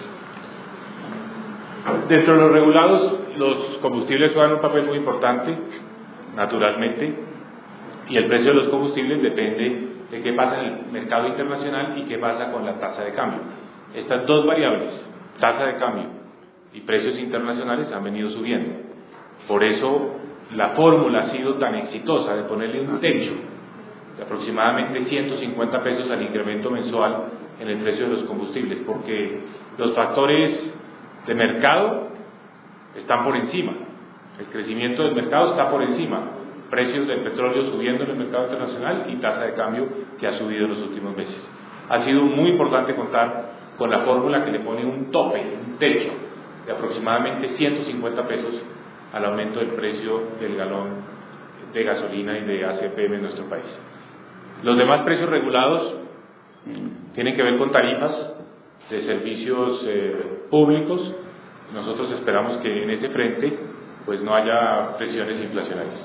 S4: Dentro de los regulados, los combustibles juegan un papel muy importante, naturalmente, y el precio de los combustibles depende de qué pasa en el mercado internacional y qué pasa con la tasa de cambio. Estas 2 variables, tasa de cambio y precios internacionales, han venido subiendo. Por eso la fórmula ha sido tan exitosa de ponerle un techo de aproximadamente 150 pesos al incremento mensual en el precio de los combustibles, porque los factores de mercado están por encima, el crecimiento del mercado está por encima, precios del petróleo subiendo en el mercado internacional y tasa de cambio que ha subido en los últimos meses. Ha sido muy importante contar con la fórmula que le pone un tope, un techo de aproximadamente 150 pesos al aumento del precio del galón de gasolina y de ACPM en nuestro país. Los demás precios regulados tienen que ver con tarifas de servicios públicos. Nosotros esperamos que en ese frente pues no haya presiones inflacionarias.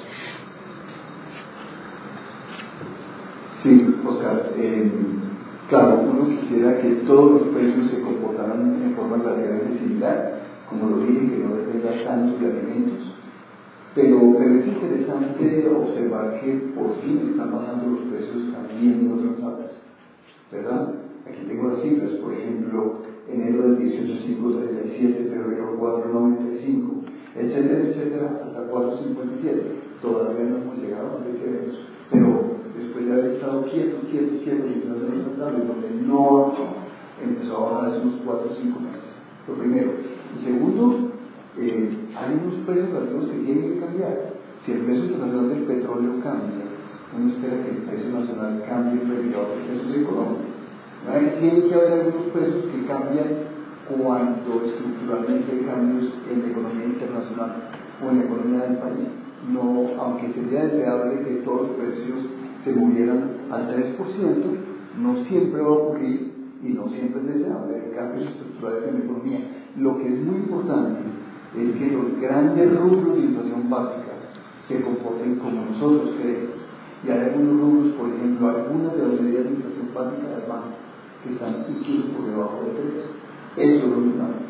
S1: Sí, Oscar, claro, uno quisiera que todos los precios se comportaran en forma relativamente similar, como lo dije, que no dependa tanto de alimentos, pero es interesante observar que por fin están bajando los precios también en otras áreas, ¿verdad? Aquí tengo las cifras, por ejemplo, enero del 18, 5.37, febrero 4.95, etcétera, etcétera, hasta 4.57. Todavía no hemos llegado a donde queremos, pero después de haber estado quietos, y no de los tratados, donde no empezó a bajar hace unos 4 o 5 meses. Lo primero. Y segundo, hay unos precios relativos que tienen que cambiar. Si el precio internacional del petróleo cambia, uno espera que el precio nacional cambie frente a otros precios económicos. Tiene que haber algunos precios que cambian cuando estructuralmente hay cambios en la economía internacional o en la economía del país. No, aunque sería deseable que todos los precios se movieran al 3%, no siempre va a ocurrir y no siempre es deseable. Hay cambios estructurales en la economía. Lo que es muy importante es que los grandes rubros de inflación básica se comporten como nosotros creemos. Y hay algunos rubros, por ejemplo, algunas de las medidas de inflación básica del banco que están incluso por debajo de 3. Eso es lo fundamental.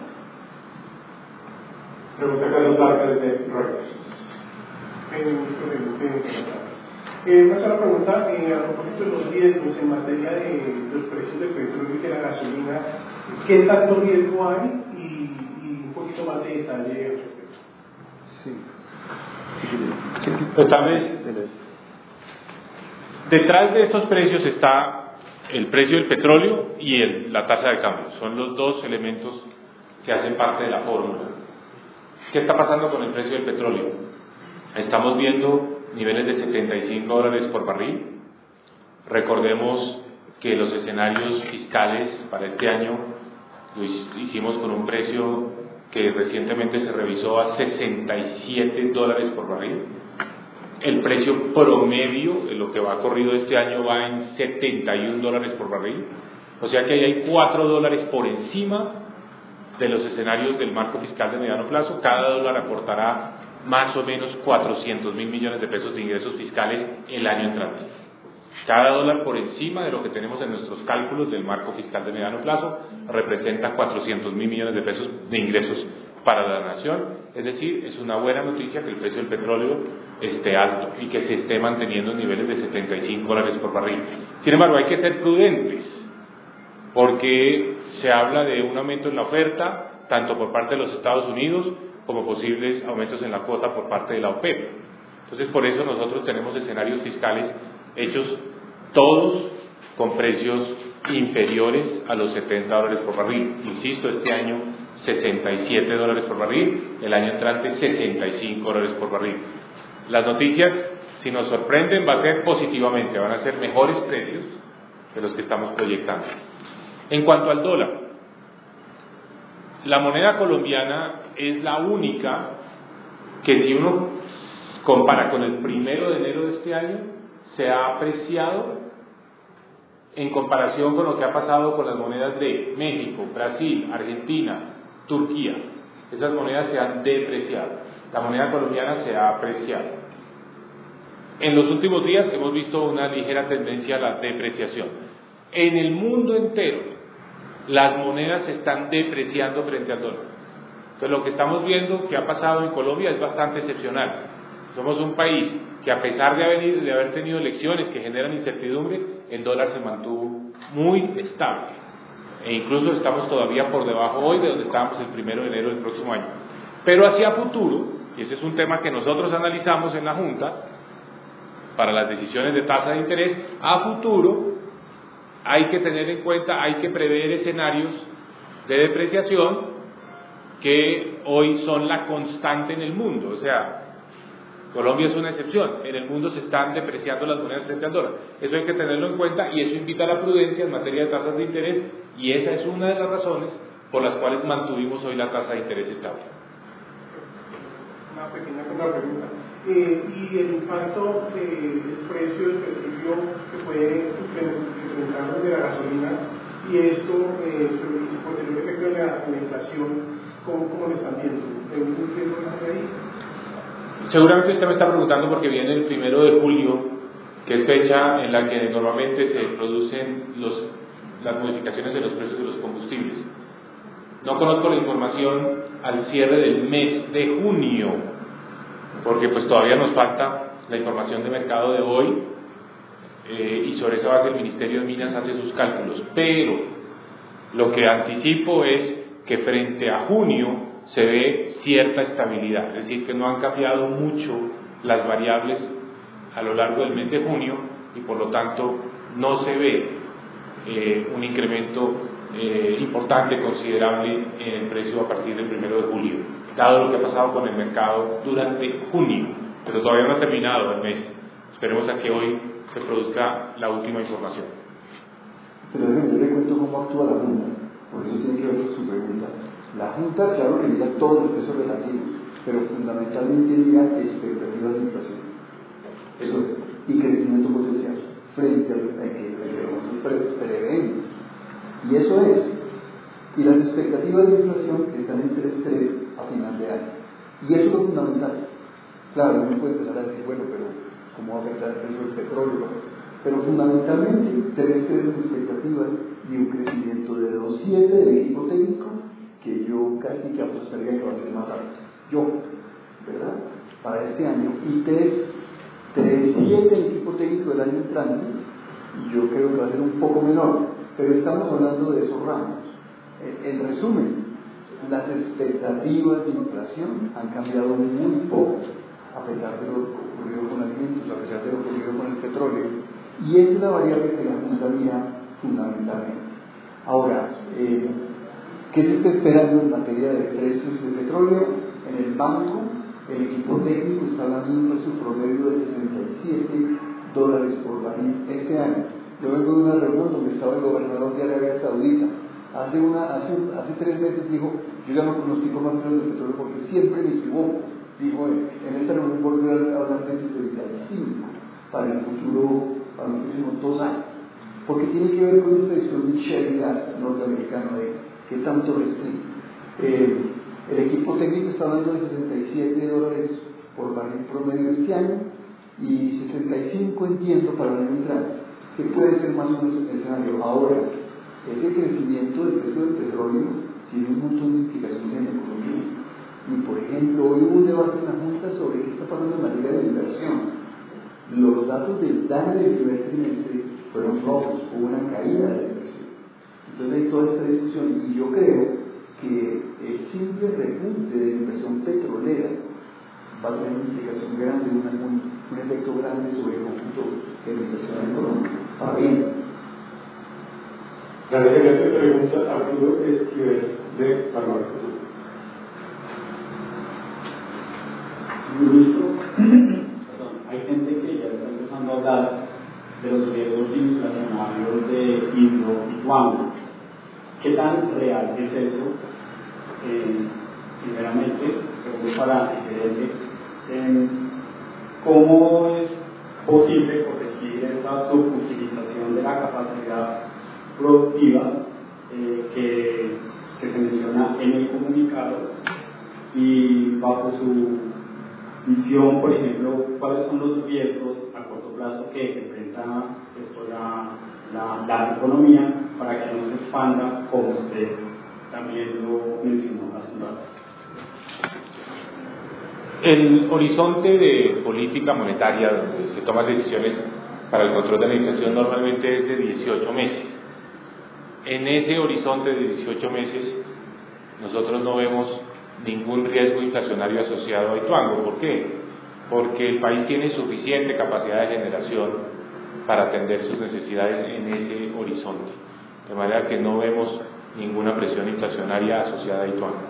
S2: Pregunta Carlos Larga desde Reuters. Una sola pregunta, a propósito de los riesgos en materia de los precios del petróleo y de la gasolina, ¿qué tanto riesgo hay? Y un poquito más de detalle al respecto.
S1: Sí.
S4: Pues tal vez detrás de estos precios está el precio del petróleo y la tasa de cambio. Son los dos elementos que hacen parte de la fórmula. ¿Qué está pasando con el precio del petróleo? Estamos viendo niveles de $75 por barril. Recordemos que los escenarios fiscales para este año lo hicimos con un precio que recientemente se revisó a $67 por barril. El precio promedio de lo que va corrido este año va en $71 por barril. O sea que ahí hay $4 por encima de los escenarios del marco fiscal de mediano plazo. Cada dólar aportará más o menos 400.000 millones de pesos de ingresos fiscales el año entrante. Cada dólar por encima de lo que tenemos en nuestros cálculos del marco fiscal de mediano plazo representa 400.000 millones de pesos de ingresos para la nación. Es decir, es una buena noticia que el precio del petróleo esté alto y que se esté manteniendo en niveles de $75 por barril. Sin embargo, hay que ser prudentes porque se habla de un aumento en la oferta, tanto por parte de los Estados Unidos como posibles aumentos en la cuota por parte de la OPEP. Entonces, por eso nosotros tenemos escenarios fiscales hechos todos con precios inferiores a los $70 por barril. Insisto, este año $67 por barril, el año entrante $65 por barril. Las noticias, si nos sorprenden, va a ser positivamente, van a ser mejores precios de los que estamos proyectando. En cuanto al dólar, la moneda colombiana es la única que, si uno compara con el 1 de enero de este año, se ha apreciado en comparación con lo que ha pasado con las monedas de México, Brasil, Argentina, Turquía. Esas monedas se han depreciado. La moneda colombiana se ha apreciado. En los últimos días hemos visto una ligera tendencia a la depreciación. En el mundo entero, las monedas se están depreciando frente al dólar. Entonces, lo que estamos viendo que ha pasado en Colombia es bastante excepcional. Somos un país que, a pesar de haber tenido elecciones que generan incertidumbre, el dólar se mantuvo muy estable. E incluso estamos todavía por debajo hoy de donde estábamos el 1 de enero del próximo año. Pero hacia futuro, y ese es un tema que nosotros analizamos en la Junta para las decisiones de tasa de interés, a futuro hay que tener en cuenta, hay que prever escenarios de depreciación que hoy son la constante en el mundo. O sea, Colombia es una excepción, en el mundo se están depreciando las monedas frente al dólar. Eso hay que tenerlo en cuenta y eso invita a la prudencia en materia de tasas de interés, y esa es una de las razones por las cuales mantuvimos hoy la tasa de interés estable.
S2: Una pequeña contrapregunta. Y el impacto del precio del petróleo que puede incrementar de la gasolina, y esto se inflación, ¿cómo lo están viendo? ¿Hay un riesgo ahí?
S4: Seguramente usted me está preguntando porque viene el 1 de julio, que es fecha en la que normalmente se producen las modificaciones de los precios de los combustibles. No conozco la información al cierre del mes de junio, porque pues todavía nos falta la información de mercado de hoy, y sobre esa base el Ministerio de Minas hace sus cálculos, pero lo que anticipo es que frente a junio se ve cierta estabilidad, es decir, que no han cambiado mucho las variables a lo largo del mes de junio y por lo tanto no se ve un incremento importante, considerable en el precio a partir del 1 de julio, dado lo que ha pasado con el mercado durante junio, pero todavía no ha terminado el mes. Esperemos a que hoy se produzca la última información.
S1: Pero déjenme, yo le cuento cómo actúa la Junta, por eso tiene que ver con su pregunta. La Junta, claro que mira todos los precios relativos, pero fundamentalmente mira expectativas de inflación. Eso es, y crecimiento potencial, frente a lo que nosotros prevemos. Y eso es. Y las expectativas de inflación están en 3.3 a final de año. Y eso es lo fundamental. Claro, uno puede empezar a decir, bueno, pero ¿cómo va a afectar el precio del petróleo? Pero fundamentalmente 3.3 expectativas y un crecimiento de 2.7 del equipo técnico, que yo casi que apostaría que va a ser más alto. Yo, ¿verdad? Para este año. Y 3.7 el equipo técnico del año entrante, y yo creo que va a ser un poco menor. Pero estamos hablando de esos ramos. En resumen, las expectativas de inflación han cambiado muy poco, a pesar de lo ocurrido con alimentos, a pesar de lo ocurrido con el petróleo, y esa es la variable que la Junta mira fundamentalmente. Ahora, ¿qué se está esperando en materia de precios de petróleo? En el banco, el equipo técnico está hablando de un precio promedio de $67 por barril este año. Yo vengo de una reunión donde estaba el gobernador de Arabia Saudita. Hace 3 meses dijo, yo ya no pronostico más precios de petróleo porque siempre me equivoco. Dijo, en esta reunión volvió a hablar de 75 para el futuro, para los próximos 2 años. Porque tiene que ver con esta decisión del shale gas norteamericano de qué tanto restringe. El equipo técnico está hablando de $67 por barril promedio este año y 65 entiendo para el año entrante, que puede ser más o menos el escenario. Ahora, ese crecimiento del precio del petróleo tiene un montón de implicaciones en la economía. Y por ejemplo, hoy hubo un debate en la Junta sobre qué está pasando en materia de inversión. Los datos del DANE del primer trimestre fueron rojos, hubo una caída de la inversión. Entonces hay toda esta discusión y yo creo que el simple repunte de la inversión petrolera va a tener una implicación grande, un efecto grande sobre el conjunto de la inversión económica. Ahora bien,
S5: la siguiente pregunta, Arturo Esquivel, de Palmar.
S7: Ministro, hay gente que ya está empezando a hablar de los riesgos inflacionarios de Hidroituango. ¿Qué tan real es eso? Primeramente, segundo para el gerente, ¿cómo es posible corregir esa subutilización de la capacidad productiva que se menciona en el comunicado? Y bajo su visión, por ejemplo, ¿cuáles son los riesgos a corto plazo que enfrenta la economía para que no se expanda, como usted también lo mencionó hace un rato?
S4: El horizonte de política monetaria donde se toman decisiones para el control de la inflación normalmente es de 18 meses. En ese horizonte de 18 meses nosotros no vemos ningún riesgo inflacionario asociado a Ituango. ¿Por qué? Porque el país tiene suficiente capacidad de generación para atender sus necesidades en ese horizonte, de manera que no vemos ninguna presión inflacionaria asociada a Ituango.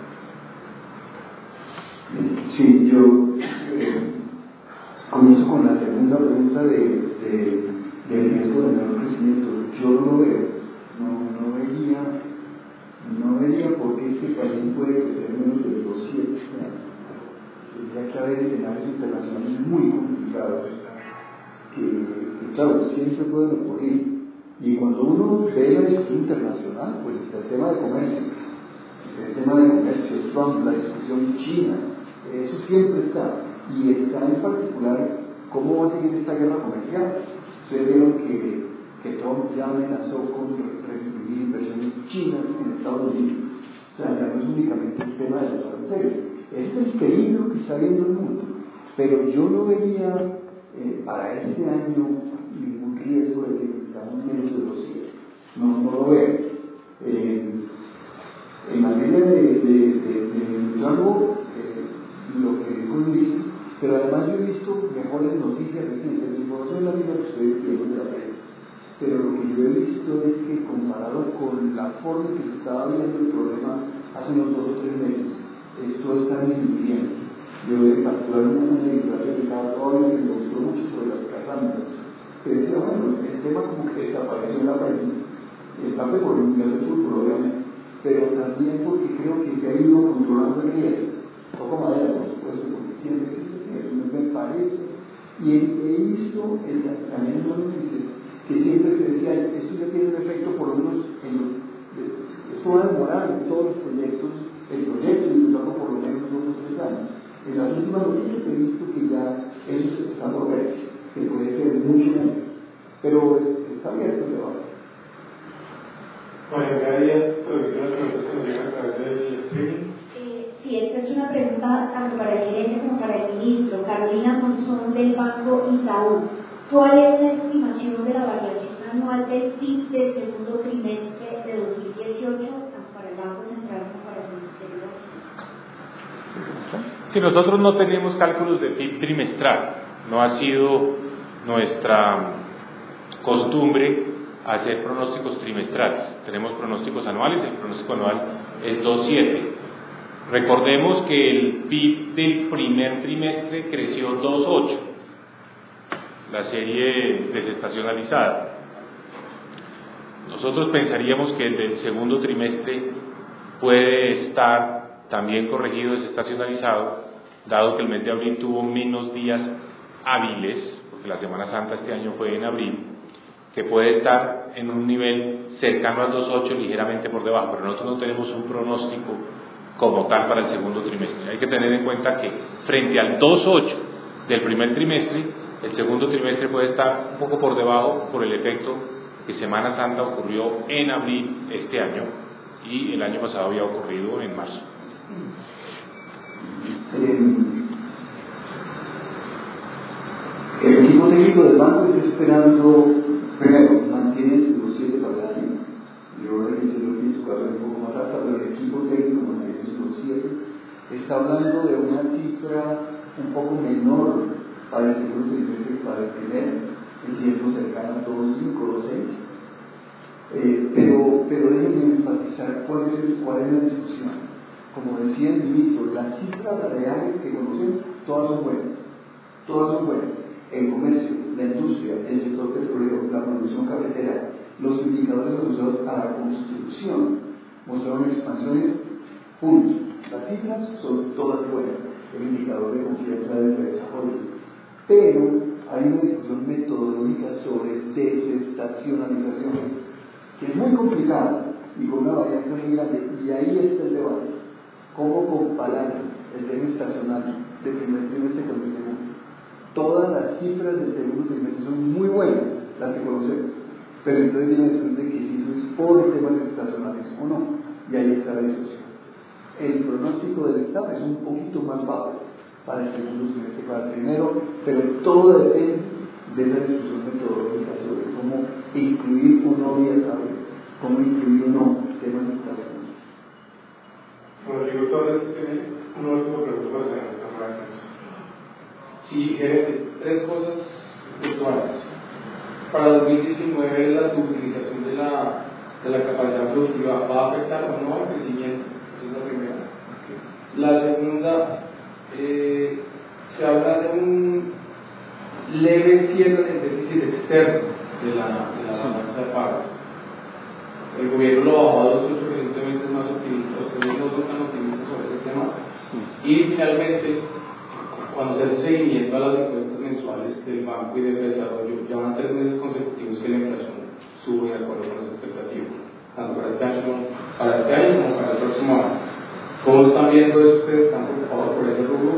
S1: Sí, yo comienzo con la segunda pregunta del riesgo de menor crecimiento. Yo no lo veo, no vería por qué este país puede crecer menos de los 7 años. Tendría que haber escenarios internacionales muy complicados que claro, siempre pueden ocurrir. Y cuando uno ve la discusión internacional, pues está el tema de comercio. El tema de comercio, Trump, la discusión China, eso siempre está. Y está en particular cómo va a seguir esta guerra comercial. Ustedes vieron que Trump ya amenazó con restringir inversiones chinas en Estados Unidos. O sea, ya no es únicamente el tema de los aranceles. Ese es el peligro que está viendo el mundo. Pero yo no veía para este año ningún riesgo de que necesitamos menos de 200. No lo veo. En materia de algo, lo que dijo Luis, pero además yo he visto mejores noticias recientes. La información es la misma que ustedes tienen de la prensa, pero lo que yo he visto es que comparado con la forma en que se estaba viendo el problema hace unos 2 o 3 meses, esto está disminuyendo. Yo en particular una editorial de Ricardo Robles que me gustó mucho sobre las carrandas, que decía, bueno, el tema como que desapareció en la prensa, parte por el Mundial de Fútbol obviamente, pero también porque creo que se ha ido controlando el riesgo. Poco madera, por supuesto, porque siempre existe riesgo, me parece. Y he visto también una noticia que siempre se decía, esto ya tiene un efecto por lo menos esto va a demorar en todos los proyectos, el proyecto impulsado por lo menos 2 o 3 años. En las últimas noticias he visto que ya eso se está por ver, que puede ser mucho menos, pero está abierto el debate.
S2: Bueno, cada día las preguntas que nos llegan a través del streaming.
S6: Sí, esta es una pregunta tanto para el gerente como para el ministro. Carolina Monzón del Banco Itaú. ¿Cuál es la estimación de la variación anual del PIB del segundo trimestre de 2018, tanto para el Banco Central como para el Ministerio de Hacienda?
S4: Si nosotros no tenemos cálculos de PIB trimestral, no ha sido nuestra costumbre hacer pronósticos trimestrales. Tenemos pronósticos anuales, el pronóstico anual es 2.7. Recordemos que el PIB del primer trimestre creció 2.8, la serie desestacionalizada. Nosotros pensaríamos que el del segundo trimestre puede estar también corregido, desestacionalizado, dado que el mes de abril tuvo menos días hábiles, porque la Semana Santa este año fue en abril, que puede estar en un nivel cercano al 2.8, ligeramente por debajo, pero nosotros no tenemos un pronóstico como tal para el segundo trimestre. Hay que tener en cuenta que frente al 2.8 del primer trimestre, el segundo trimestre puede estar un poco por debajo por el efecto que Semana Santa ocurrió en abril este año y el año pasado había ocurrido en marzo.
S1: El equipo técnico del banco está esperando, primero, mantiene los 7 para el año. Yo creo que su caso es un poco más alta, pero el equipo técnico mantiene los 7. Está hablando de una cifra un poco menor para el segundo trimestre que para el primero, siendo cercana a 2.5 2.6. Pero déjenme enfatizar cuál es la discusión. Como decía el ministro, las cifras reales que conocemos, todas son buenas. Todas son buenas. El comercio, la industria, el sector petrolero, la producción cafetera, los indicadores asociados a la construcción mostraron expansiones, punto. Las cifras son todas buenas, el indicador de confianza del desarrollo. Pero hay una discusión metodológica sobre desestacionalización, que es muy complicada y con una variante muy grande, y ahí está el debate. ¿Cómo comparar el tema estacional del primer trimestre con el segundo? Todas las cifras del segundo trimestre son muy buenas, las que conocemos, pero entonces viene la discusión de que si eso es por temas estacionales o no, y ahí está la discusión. El pronóstico del Estado es un poquito más bajo para el segundo trimestre que para el primero, pero todo depende de la discusión metodológica sobre cómo incluir o no cómo incluir o no temas estacionales.
S2: Bueno, Rodrigo Torres tiene una última pregunta para hacer esta práctica.
S5: Sí, gerente, 3 cosas puntuales. Para 2019, la subutilización de la capacidad productiva va a afectar o no al crecimiento. Esa es la primera. La segunda, se habla de un leve cierre del déficit externo de la balanza de pagos. El gobierno lo bajó a 2.8, evidentemente es más optimista, ustedes no son tan optimistas sobre ese tema. Y finalmente, cuando se hace seguimiento a las encuestas mensuales del Banco y del Desarrollo, ya van 3 meses consecutivos que la inflación sube de acuerdo con las expectativas, tanto para este año como para el próximo año. ¿Cómo están viendo eso ustedes? ¿Están preocupados por ese rubro?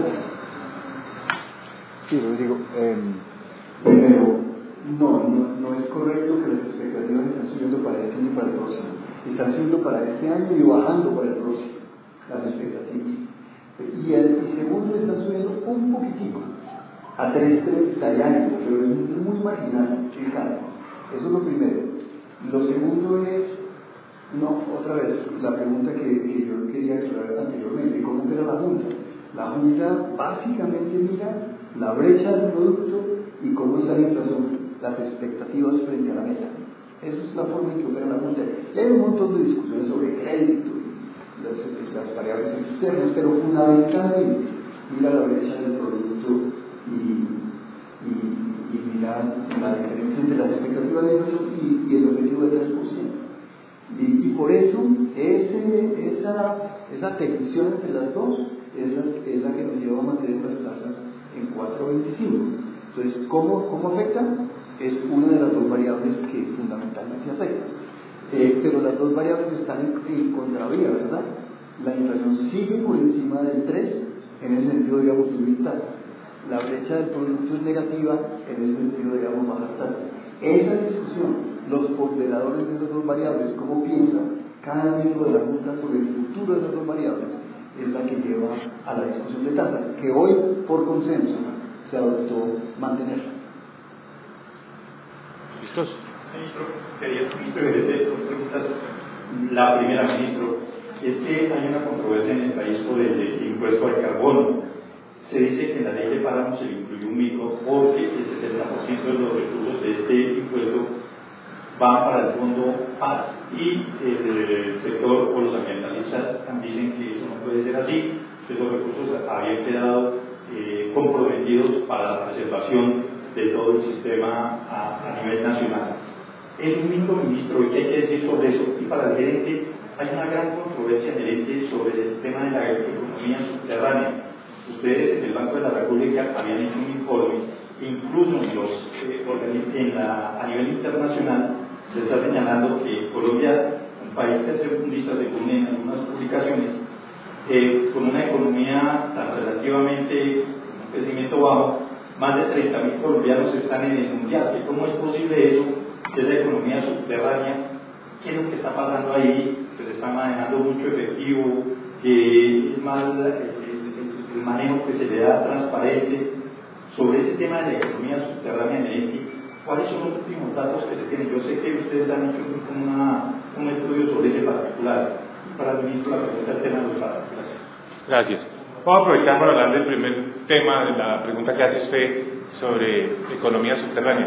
S1: Sí, Rodrigo. Primero, no es correcto que las expectativas están subiendo para este año y para el próximo. Están subiendo para este año y bajando para el próximo, las expectativas. Y segundo, están subiendo un poquitico, a 3.30 y algo, pero es muy marginal el cambio. Eso es lo primero. Lo segundo es, otra vez, la pregunta que yo quería aclarar anteriormente, ¿cómo queda la Junta? La Junta básicamente mira la brecha del producto y cómo está la inflación, las expectativas frente a la meta. Esa es la forma en que opera la Junta. Y hay un montón de discusiones sobre crédito y las variables externas, pero fundamentalmente mira la brecha del producto y mira la diferencia entre las expectativas de inflación y el objetivo de 3%. Y por eso esa tensión entre las dos es la que nos lleva a mantener las tasas en 4.25. Entonces, ¿cómo afecta? Es una de las dos variables que fundamentalmente afecta. Pero las dos variables están en contravía, ¿verdad? La inflación sigue por encima del 3, en el sentido, digamos, subir tasas. La brecha del producto es negativa, en el sentido, digamos, bajar tasas. Esa discusión, los ponderadores de esas dos variables, cómo piensa cada miembro de la Junta sobre el futuro de esas dos variables, es la que lleva a la discusión de tasas, que hoy, por consenso, se adoptó mantenerla.
S4: ¿Listos?
S3: Ministro, quería hacerle dos preguntas. La primera, ministro, es que hay una controversia en el país sobre el impuesto al carbono. Se dice que en la ley de páramo se le incluye un micro porque el 70% de los recursos de este impuesto van para el fondo PAS y el sector o los ambientalistas dicen que eso no puede ser así, que esos recursos habían quedado comprometidos para la preservación de todo el sistema a nivel nacional. Es un micro, ministro, y ¿qué hay que decir sobre eso? Y para el gerente, hay una gran controversia gerente sobre el tema de la economía subterránea. Ustedes en el Banco de la República habían hecho un informe, incluso a nivel internacional se está señalando que Colombia, un país tercermundista, según en algunas publicaciones, con una economía tan relativamente, un crecimiento bajo, más de 30.000 colombianos están en el mundial. ¿Cómo es posible eso? ¿Qué es la economía subterránea? ¿Qué es lo que está pasando ahí? Que se está manejando mucho efectivo, que es más el manejo que se le da transparente. Sobre ese tema de la economía subterránea en el ENTI, ¿cuáles son los últimos datos que se tienen? Yo sé que ustedes han hecho un estudio sobre ese particular. Para el ministro, la pregunta del tema de los datos.
S4: Gracias. Vamos a aprovechar para hablar del primer tema, de la pregunta que hace usted sobre economía subterránea.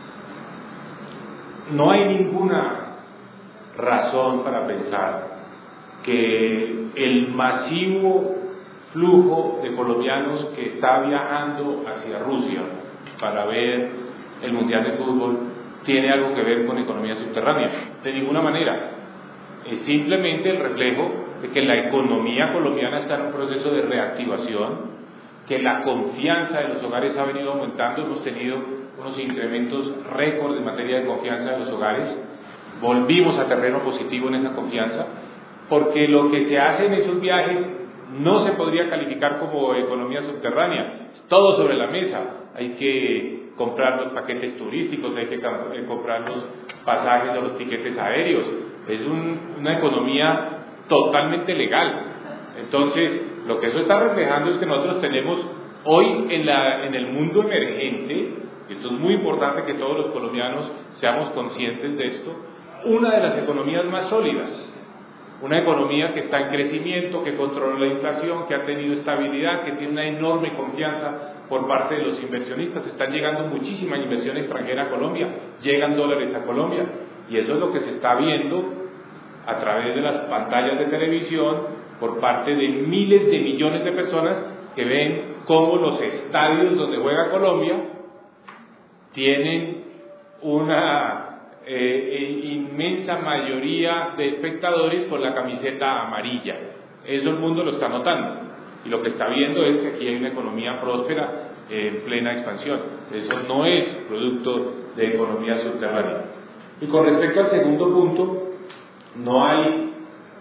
S4: No hay ninguna razón para pensar que el masivo flujo de colombianos que está viajando hacia Rusia para ver el Mundial de Fútbol tiene algo que ver con economía subterránea. De ninguna manera. Es simplemente el reflejo de que la economía colombiana está en un proceso de reactivación, que la confianza de los hogares ha venido aumentando. Hemos tenido unos incrementos récord en materia de confianza de los hogares. Volvimos a terreno positivo en esa confianza, porque lo que se hace en esos viajes no se podría calificar como economía subterránea. Es todo sobre la mesa. Hay que comprar los paquetes turísticos, hay que comprar los pasajes o los tiquetes aéreos. Es una economía totalmente legal. Entonces, lo que eso está reflejando es que nosotros tenemos hoy en el mundo emergente, y esto es muy importante que todos los colombianos seamos conscientes de esto, una de las economías más sólidas. Una economía que está en crecimiento, que controla la inflación, que ha tenido estabilidad, que tiene una enorme confianza por parte de los inversionistas. Están llegando muchísima inversión extranjera a Colombia, llegan dólares a Colombia, y eso es lo que se está viendo a través de las pantallas de televisión por parte de miles de millones de personas que ven cómo los estadios donde juega Colombia tienen una inmensa mayoría de espectadores con la camiseta amarilla. Eso el mundo lo está notando, y lo que está viendo es que aquí hay una economía próspera en plena expansión. Eso no es producto de economía subterránea. Y con respecto al segundo punto, no hay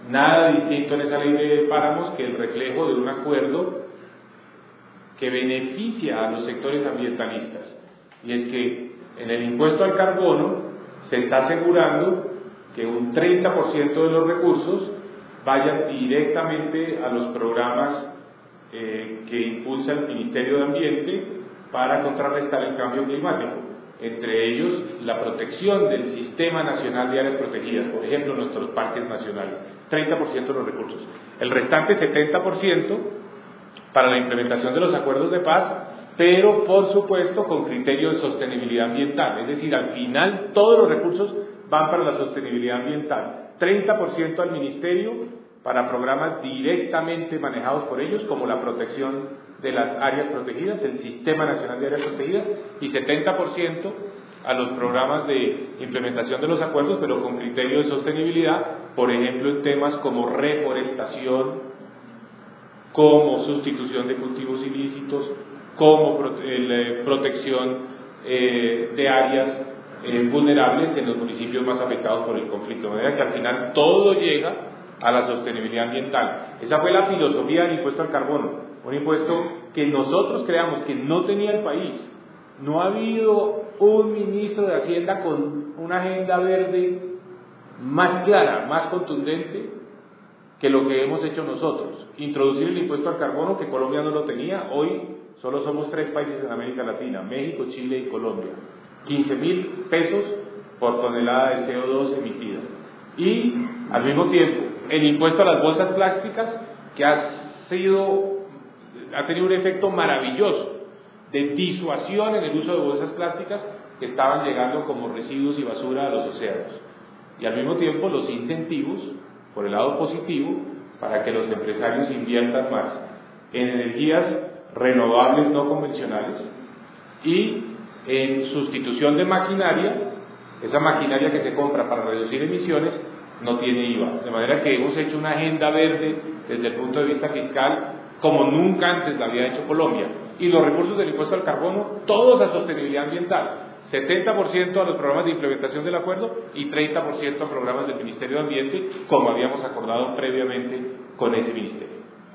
S4: nada distinto en esa ley de páramos que el reflejo de un acuerdo que beneficia a los sectores ambientalistas, y es que en el impuesto al carbono se está asegurando que un 30% de los recursos vayan directamente a los programas que impulsa el Ministerio de Ambiente para contrarrestar el cambio climático, entre ellos la protección del Sistema Nacional de Áreas Protegidas, por ejemplo nuestros parques nacionales, 30% de los recursos. El restante 70% para la implementación de los acuerdos de paz, pero por supuesto con criterio de sostenibilidad ambiental, es decir, al final todos los recursos van para la sostenibilidad ambiental, 30% al Ministerio para programas directamente manejados por ellos, como la protección de las áreas protegidas, el Sistema Nacional de Áreas Protegidas, y 70% a los programas de implementación de los acuerdos, pero con criterio de sostenibilidad, por ejemplo en temas como reforestación, como sustitución de cultivos ilícitos, como protección de áreas vulnerables en los municipios más afectados por el conflicto, de manera que al final todo llega a la sostenibilidad ambiental. Esa fue la filosofía del impuesto al carbono, un impuesto que nosotros creamos que no tenía el país. No ha habido un ministro de Hacienda con una agenda verde más clara, más contundente que lo que hemos hecho nosotros. Introducir el impuesto al carbono, que Colombia no lo tenía. Hoy solo somos 3 países en América Latina: México, Chile y Colombia. 15.000 pesos por tonelada de CO2 emitida. Y al mismo tiempo el impuesto a las bolsas plásticas, que ha tenido un efecto maravilloso de disuasión en el uso de bolsas plásticas que estaban llegando como residuos y basura a los océanos. Y al mismo tiempo los incentivos por el lado positivo para que los empresarios inviertan más en energías renovables no convencionales y en sustitución de maquinaria. Esa maquinaria que se compra para reducir emisiones no tiene IVA, de manera que hemos hecho una agenda verde desde el punto de vista fiscal como nunca antes la había hecho Colombia. Y los recursos del impuesto al carbono, todos a sostenibilidad ambiental, 70% a los programas de implementación del acuerdo y 30% a programas del Ministerio de Ambiente, como habíamos acordado previamente con ese ministerio.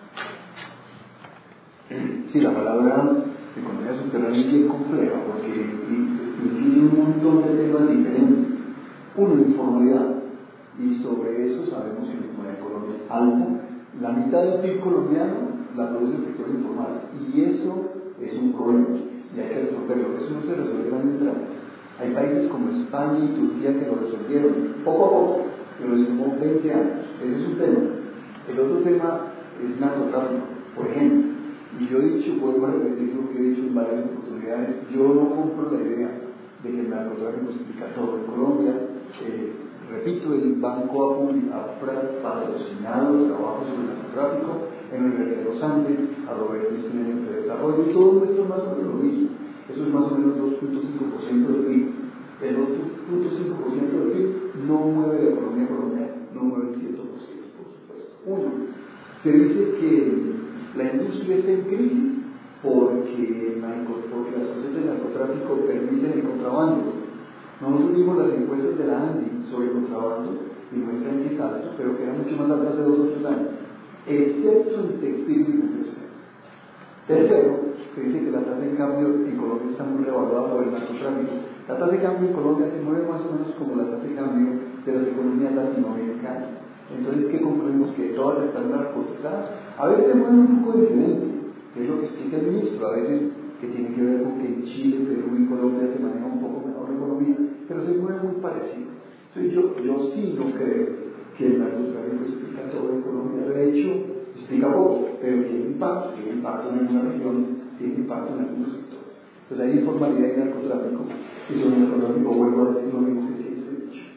S1: Sí, la palabra economía subterránea es bien compleja porque tiene un montón de temas diferentes. Uno, informalidad, y sobre eso sabemos que la economía es alta. La mitad del PIB colombiano la produce el sector informal, y eso es un problema y hay que resolverlo. Eso no se resolverá en un tramo. Hay países como España y Turquía que lo resolvieron poco a poco, pero les tomó 20 años. Ese es un tema. El otro tema es narcotráfico, por ejemplo. Y yo he dicho, vuelvo a repetir lo que he dicho en varias oportunidades, yo no compro la idea de que el narcotráfico explica todo. En Colombia, repito, el banco ha patrocinado trabajos sobre el narcotráfico en el Guerrero de los Andes, a Roberto Instituto de Desarrollo, y todo esto es más o menos lo mismo. Eso es más o menos 2.5% del PIB. El 2.5% del PIB no mueve la economía colombiana, no mueve el 100%, por supuesto. Uno, se dice que la industria está en crisis porque las cosas del narcotráfico permiten el contrabando. Nosotros vimos las encuestas de la ANDI sobre contrabando y muestran que es alto, pero que era mucho más alto hace 2 o 3 años, excepto en textiles y confecciones. Tercero, se dice que la tasa de cambio en Colombia está muy revaluada por el narcotráfico. La tasa de cambio en Colombia se mueve más o menos como la tasa de cambio de las economías latinoamericanas. Entonces, ¿qué concluimos? Que todas están narcotizadas. A veces se mueven un poco diferente, que es lo que explica el ministro, a veces que tiene que ver con que en Chile, Perú y Colombia se maneja un poco mejor la economía, pero se mueve muy parecido. Entonces yo sí no creo que el narcotráfico explica todo en Colombia. De hecho, explica poco, pero tiene impacto en una región, tiene impacto en algunos sectores. Entonces hay informalidad y narcotráfico, y sobre el narcotráfico vuelvo a decir lo mismo que siempre he dicho.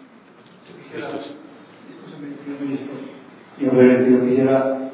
S7: Yo quisiera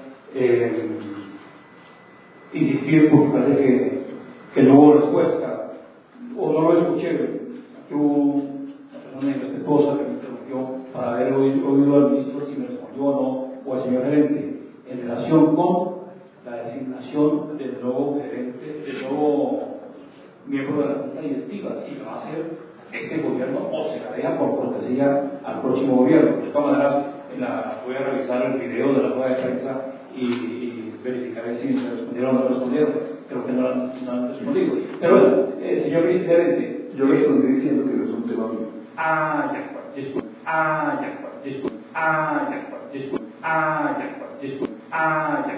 S7: insistir porque parece que no hubo respuesta o no lo escuché. Yo, la persona irrespetuosa que me interrumpió para haber oído al ministro si me respondió o no, o al señor gerente, en relación con la designación del nuevo gerente, del nuevo miembro de la junta directiva, si lo va a hacer este gobierno o se la deja por cortesía al próximo gobierno. De todas maneras, voy a revisar el video de la rueda de prensa y verificaré si me respondieron o no respondieron. Creo que no han respondido. Pero bueno, señor presidente,
S1: Yo respondí diciendo que no es un tema mío.
S7: disculpe.